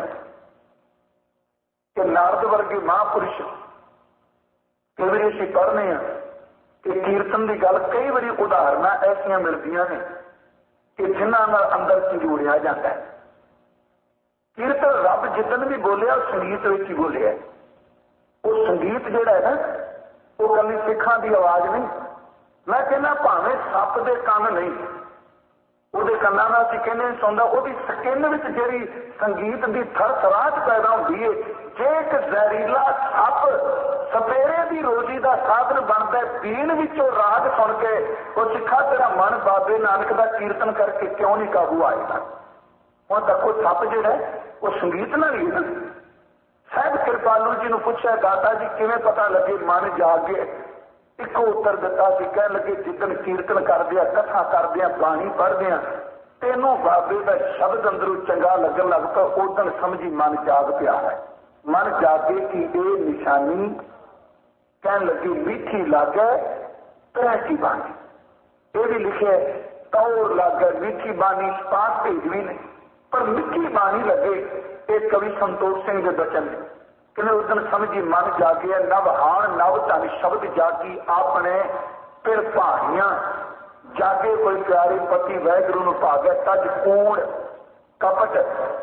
कि नारद वर्गे महापुरुष कई बार असीं पढ़ने हैं कि कीर्तन की गल कई बार उदाहरण ऐसिया मिलदियां ने कि जिन्हां नाल अंदर च जोड़िया जाता है। कीर्तन रब जिदन भी बोलिया संगीत विच ही बोलिया। वो संगीत जिहड़ा है ना, वो कली सिखां की आवाज नहीं। मैं कहना भावें सप दे कंन नहीं, ਉਹਦੇ ਕੰਨਾਂ ਨਾਲ ਅਸੀਂ ਕਹਿੰਦੇ ਸੁਣਦਾ, ਉਹਦੀ ਸਕਿਨ ਵਿੱਚ ਜਿਹੜੀ ਸੰਗੀਤ ਦੀ ਥਰਥਰਾਹਟ ਪੈਦਾ ਹੁੰਦੀ ਹੈ। ਜੇ ਇੱਕ ਜ਼ਹਿਰੀਲਾ ਸੱਪ ਸਪੇਰੇ ਦੀ ਰੋਜੀ ਦਾ ਸਾਧਨ ਬਣਦਾ, ਬੀਨ ਵਿੱਚੋਂ ਰਾਗ ਸੁਣ ਕੇ ਉਹ ਸਿੱਖਾ ਤੇਰਾ ਮਨ ਬਾਬੇ ਨਾਨਕ ਦਾ ਕੀਰਤਨ ਕਰਕੇ ਕਿਉਂ ਨਹੀਂ ਕਾਬੂ ਆਏਗਾ। ਹੁਣ ਦੇਖੋ ਸੱਪ ਜਿਹੜਾ ਉਹ ਸੰਗੀਤ ਨਾਲ ਹੀ ਹੈ ਨਾ। ਸਾਹਿਬ ਕਿਰਪਾਲੂ ਜੀ ਨੂੰ ਪੁੱਛਿਆ, ਦਾਤਾ ਜੀ ਕਿਵੇਂ ਪਤਾ ਲੱਗੇ ਮਨ ਜਾਗ ਗਏ? ਇੱਕੋ ਉੱਤਰ ਦਿੱਤਾ ਸੀ, ਕਹਿਣ ਲੱਗੇ ਜਿੱਦਣ ਕੀਰਤਨ ਕਰਦੇ ਆ, ਕਥਾ ਕਰਦੇ ਆ, ਬਾਣੀ ਪੜ੍ਹਦੇ ਆ, ਤੈਨੂੰ ਬਾਬੇ ਦਾ ਸ਼ਬਦ ਅੰਦਰੋਂ ਚੰਗਾ ਲੱਗਣ ਲੱਗ ਪਿਆ, ਉਦਣ ਸਮਝੀ ਮਨ ਜਾਗ ਪਿਆ ਹੈ। ਮਨ ਜਾਗੇ ਕਿ ਇਹ ਨਿਸ਼ਾਨੀ, ਕਹਿਣ ਲੱਗੀ ਮਿੱਠੀ ਲਾਗੇ ਤਰ੍ਹਾਂ ਕੀ ਬਾਣੀ। ਇਹ ਵੀ ਲਿਖਿਆ ਤੌਰ ਲਾਗੇ ਮਿੱਠੀ ਬਾਣੀ ਸਪਾਸ ਭੇਜਵੀ ਨੇ, ਪਰ ਮਿੱਠੀ ਬਾਣੀ ਲੱਗੇ। ਇਹ ਕਵੀ ਸੰਤੋਖ ਸਿੰਘ ਦੇ ਬਚਨ ਨੇ, ਕਹਿੰਦੇ ਉਸ ਦਿਨ ਸਮਝੀ ਮਨ ਜਾਗਿਆ, ਨਵ ਹਾਣ ਨਵ ਧਨ ਸ਼ਬਦ ਜਾਗੀ ਆਪਣੇ ਫਿਰ ਭਾਣੀਆਂ ਜਾਗੇ ਕੋਈ ਪਿਆਰੇ ਪਤੀ ਵਾਹਿਗੁਰੂ ਨੂੰ ਭਾਗੈ, ਤਜ ਕੂੜ ਕਪਟ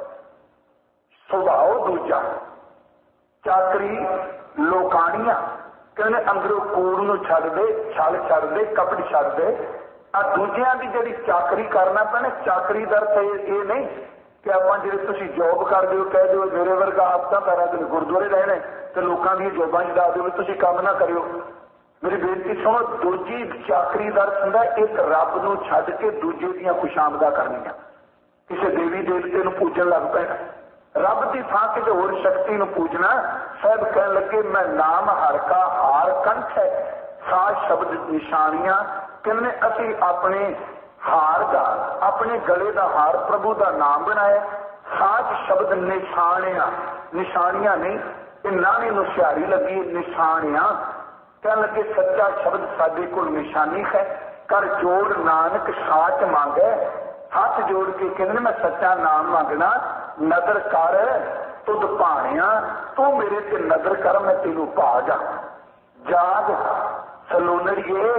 ਸੁਭਾਉ ਦੂਜਾ ਚਾਕਰੀ ਲੋਕਾਣੀਆਂ। ਕਹਿੰਦੇ ਅੰਦਰੋਂ ਕੂੜ ਨੂੰ ਛੱਡ ਦੇ, ਛਲ ਛੱਡ ਦੇ, ਕਪਟ ਛੱਡ ਦੇ। ਆ ਦੂਜਿਆਂ ਦੀ ਜਿਹੜੀ ਚਾਕਰੀ ਕਰਨਾ ਪੈਣਾ। ਚਾਕਰੀ ਦਾ ਅਰਥ ਇਹ ਨਹੀਂ ਕਿ ਆਪਾਂ ਜਿਹੜੇ ਤੁਸੀਂ ਜੋਬ ਕਰਦੇ ਹੋ ਕਹਿ ਦਿਓ ਮੇਰੇ ਵਰਗਾ ਹਫ਼ਤਾ ਸਾਰਾ ਦਿਨ ਗੁਰਦੁਆਰੇ ਰਹਿਣਾ ਤੇ ਲੋਕਾਂ ਦੀਆਂ ਜੋਬਾਂ 'ਚ ਦੱਸ ਦਿਓ ਵੀ ਤੁਸੀਂ ਕੰਮ ਨਾ ਕਰਿਓ। ਮੇਰੀ ਬੇਨਤੀ ਸੁਣੋ, ਦੂਜੀ ਚਾਕਰੀ ਦਾ ਅਰਥ ਹੁੰਦਾ ਇੱਕ ਰੱਬ ਨੂੰ ਛੱਡ ਕੇ ਦੂਜੇ ਦੀਆਂ ਖੁਸ਼ਾਮਦਾਂ ਕਰਨੀਆਂ। ਕਿਸੇ ਦੇਵੀ ਦੇਵਤੇ ਨੂੰ ਪੂਜਣ ਲੱਗ ਪੈਣਾ, ਰੱਬ ਦੀ ਥਾਂ ਕਿਸੇ ਹੋਰ ਸ਼ਕਤੀ ਨੂੰ ਪੂਜਣਾ। ਸਾਹਿਬ ਕਹਿਣ ਲੱਗੇ ਮੈਂ ਨਾਮ ਹਰ ਕਾ ਹਾਰ ਕੰਠ ਹੈ, ਸਾਜ ਸ਼ਬਦ ਨਿਸ਼ਾਨੀਆਂ। ਕਹਿੰਦੇ ਅਸੀਂ ਆਪਣੇ ਹਾਰ ਦਾ, ਆਪਣੇ ਗਲੇ ਦਾ ਹਾਰ ਪ੍ਰਭੂ ਦਾ ਨਾਮ ਬਣਾਇਆ। ਸਾਜ ਸ਼ਬਦ ਨਿਸ਼ਾਨੀਆਂ, ਨਿਸ਼ਾਨੀਆਂ ਨਹੀਂ, ਇਹ ਨਾਣੀ ਨੂੰ ਸਿਹਾਰੀ ਲੱਗੀ ਨਿਸ਼ਾਨੀਆਂ। ਕਹਿਣ ਲੱਗੇ ਸੱਚਾ ਸ਼ਬਦ ਸਾਡੇ ਕੋਲ ਨਿਸ਼ਾਨੀ ਹੈ, ਕਰ ਜੋੜ ਨਾਨਕ ਸਾਚ ਮੰਗੈ। ਹੱਥ ਜੋੜ ਕੇ ਕਹਿੰਦੇ ਮੈਂ ਸੱਚਾ ਨਾਮ ਮੰਗਣਾ, ਨਦਰ ਕਰ ਤੁਧ ਭਾਣਿਆ, ਤੂੰ ਮੇਰੇ ਤੇ ਨਦਰ ਕਰ ਮੈਂ ਤੈਨੂੰ ਭਾ ਜਾ। ਜਾਗ ਸਲੋਨੜੀਏ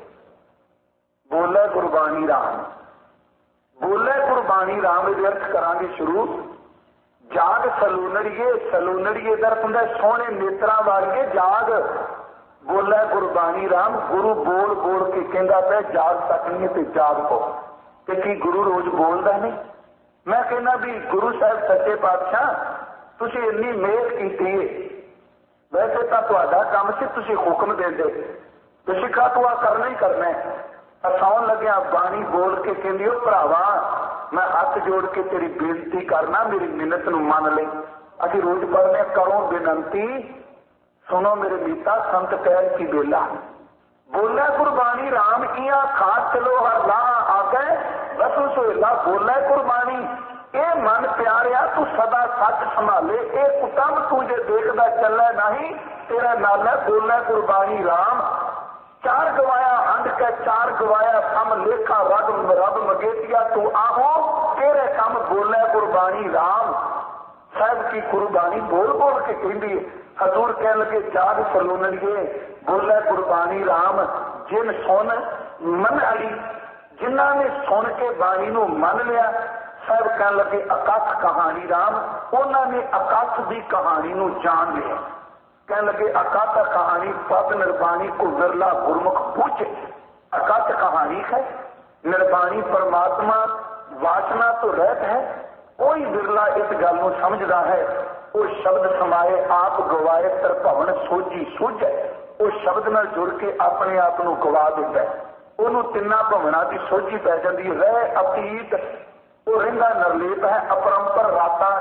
ਬੋਲੇ ਗੁਰਬਾਣੀ ਰਾਮ, ਬੋਲੇ ਗੁਰਬਾਣੀ ਰਾਮ ਇਹਦੇ ਅਰਥ ਕਰਾਂਗੇ ਸ਼ੁਰੂ। ਜਾਗ ਸਲੋਨੜੀਏ, ਸਲੋਨੜੀਏ ਦਾ ਅਰਥ ਹੁੰਦਾ ਸੋਹਣੇ ਨੇਤਰਾਂ ਵਾਲੀਏ ਜਾਗ। ਬੋਲੇ ਗੁਰਬਾਣੀ ਰਾਮ, ਗੁਰੂ ਬੋਲ ਬੋਲ ਕੇ ਕਹਿੰਦਾ ਪਿਆ ਜਾਗ ਸਕਣੀ ਤੇ ਜਾਗ ਪੋ। ਤੇ ਕੀ ਗੁਰੂ ਰੋਜ਼ ਬੋਲਦਾ ਨਹੀਂ? ਮੈਂ ਕਹਿੰਦਾ ਵੀ ਗੁਰੂ ਸਾਹਿਬ ਸੱਚੇ ਪਾਤਸ਼ਾਹ ਤੁਸੀਂ ਇੰਨੀ ਮਿਹਰ ਕੀਤੀ ਹੈ, ਵੈਸੇ ਤਾਂ ਤੁਹਾਡਾ ਕੰਮ ਸੀ ਤੁਸੀਂ ਹੁਕਮ ਦਿੰਦੇ ਤੇ ਸਿੱਖਾ ਤੂੰ ਆ ਕਰਨਾ ਹੀ ਕਰਨਾ। ਅਸਾਉਣ ਲੱਗਿਆ ਬਾਣੀ ਬੋਲ ਕੇ ਕਹਿੰਦੀ ਉਹ ਭਰਾਵਾ ਮੈਂ ਹੱਥ ਜੋੜ ਕੇ ਤੇਰੀ ਬੇਨਤੀ ਕਰਨਾ, ਮੇਰੀ ਮਿੰਨਤ ਨੂੰ ਮੰਨ ਲੈ। ਅਸੀਂ ਰੋਜ਼ ਪੜ੍ਹਨੇ ਕਰੋ ਬੇਨਤੀ ਸੁਣੋ ਮੇਰੇ ਮੀਤਾ ਸੰਤ ਕਹਿ ਕੀ ਬੇਲਾ। ਬੋਲੇ ਗੁਰਬਾਣੀ ਰਾਮ ਕੀਆਂ ਖਾਸ ਚਲੋ ਹਰ ਲਾ ਆ ਗਏ ਬਸੂ ਸੋਹਿਲਾ। ਬੋਲੇ ਗੁਰਬਾਣੀ ਇਹ ਮਨ ਪਿਆਰਿਆ ਤੂੰ ਸਦਾ ਸੱਚ ਸੰਭਾਲੇ, ਇਹ ਕੁਟੰਬ ਤੂੰ ਜੇ ਦੇਖਦਾ ਚੱਲੇ ਨਹੀਂ ਤੇਰਾ ਨਾਲ ਹੈ। ਬੋਲੇ ਗੁਰਬਾਣੀ ਰਾਮ चार गवाया हंड के चार गवाया सम लेखा रब रब मगेतिया तू आहो तेरे कम बोले गुरबाणी राम। साहब की गुरबाणी बोल बोल के कहती है। हजूर कह लगे जाग सलोनड़िए बोले गुरबाणी राम, जिन सुन मन अली, जिन्हों ने सुन के बाणी नू मन लिया। साहब कह लगे अकथ कहानी राम, उन्होंने अकथ की कहानी नू जान लिया। कहने लगे अकथ कहानी पद निर्बाणी को विरला गुरमुख पूछे। अकथ कहानी है, निर्बाणी परमात्मा वासना तो रहत है, कोई विरला इस गल को समझदा है। वो शब्द समाए आप गवाए तरभवन सोची सूझे। वो शब्द नाल जुड़ के अपने आप को गवा दिता है। उन्होंने तिना भवना की सोची पै जाती। रह अतीत वो रहिंदा नरलेप है, अपरंपर राता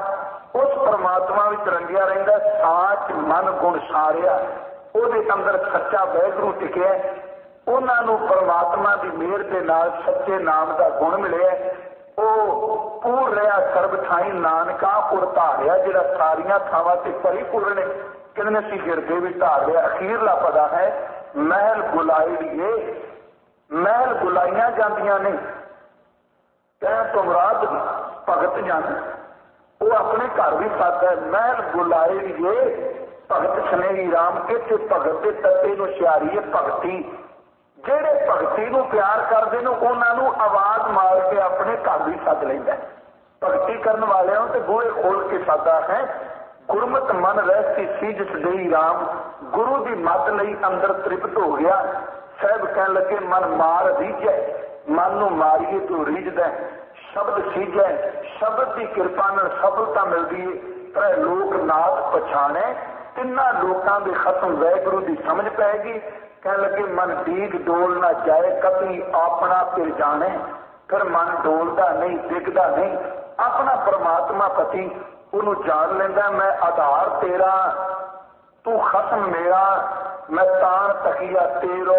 उस परमात्मा विच रंगिया रहिंदा, साच मन गुण सारिया ਉਹਦੇ ਅੰਦਰ सच्चा वैगुरू टिकिया, ਉਹਨਾਂ ਨੂੰ परमात्मा की मेहर के नाल सच्चे नाम का गुण मिले। पूर रहा सर्ब थाई नानका पुर धारिया, जिहड़ा सारिया थावां ते परिपूर्ण ने, कहने सी गिरदे भी धार लिया। अखीरला पदा है महल गुलाईए, महल गुलाइया जांदियां ने, कह तो मुराद भगत जन वो अपने घर भी सादा है। महल गुलाईए भगत स्नेही राम, इत्थे भगत के तत्ते नूं सियारी है भगती। ਜਿਹੜੇ ਭਗਤੀ ਨੂੰ ਪਿਆਰ ਕਰਦੇ ਨੇ ਉਹਨਾਂ ਨੂੰ ਆਵਾਜ਼ ਮਾਰ ਕੇ ਆਪਣੇ ਘਰ ਵੀ ਸੱਦ ਲੈਂਦਾ। ਭਗਤੀ ਕਰਨ ਵਾਲਿਆਂ ਤੇ ਬੂਹੇ ਖੋਲ ਕੇ ਸੱਦਾ ਹੈ। ਗੁਰਮਤਿ ਮਨ ਰਹਿਤੀ ਸੀਜਤ ਦੇਈ ਰਾਮ, ਗੁਰੂ ਦੀ ਮੱਤ ਲਈ ਅੰਦਰ ਤ੍ਰਿਪਤ ਹੋ ਗਿਆ। ਸਾਹਿਬ ਕਹਿਣ ਲੱਗੇ ਮਨ ਮਾਰ ਰੀਝੈ, ਮਨ ਨੂੰ ਮਾਰੀਏ ਤੂੰ ਰੀਝਦਾ। ਸ਼ਬਦ ਸੀਝੈ, ਸ਼ਬਦ ਦੀ ਕਿਰਪਾ ਨਾਲ ਸਫਲਤਾ ਮਿਲਦੀ ਹੈ। ਪਰ ਲੋਕ ਨਾਥ ਪਛਾਣੇ, ਤਿੰਨਾਂ ਲੋਕਾਂ ਦੇ ਖਤਮ ਵਾਹਿਗੁਰੂ ਦੀ ਸਮਝ ਪੈਗੀ। कह लगे मन डीग डोल ना जाए कभी अपना फिर जाने, फिर मन डोलता नहीं डिगदा नहीं, अपना परमात्मा पति उन्हों जान लेंदा। मैं आधार तेरा तू खत्म मेरा, मैं तान तकिया तेरो,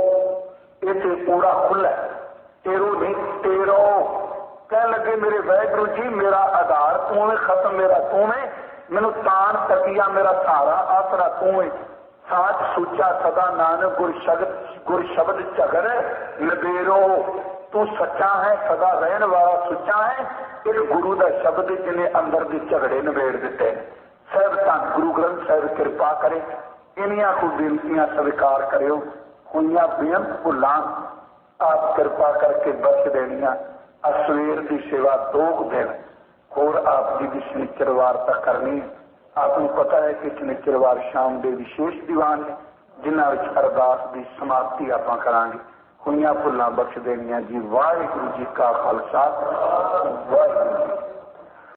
इसे पूरा खुला तेरो नहीं तेरो। कह लगे मेरे वाहिगुरू जी मेरा आधार तू है, खत्म मेरा तू है, मैनू तान तकिया मेरा सहारा आसरा तू है। साच सूचा सदा नानक गुर शब्द गुर शब्द झगर नबेरो, तू सच्चा है सदा रहने वाला सुचा है। एक गुरु का शब्द जिन्हें अंदर के झगड़े नबेड़ दिते। साहब धन गुरु ग्रंथ साहब कृपा करे, इनिया को बेनतियां स्वीकार करियो। हुईयां बेअंत भुलां आप कृपा करके बख्श देनिया। असवेर की सेवा दो दिन होर आप जी की शनिचर वार्ता करनी। आपको पता है कि शनिचरवार शाम के विशेष दीवान ने जिन्हों में अरदास की समाप्ति आप करांगे। हुईयां भुलां बख्श देनिया जी। वाहिगुरू जी का खालसा वाहिगुरू जी।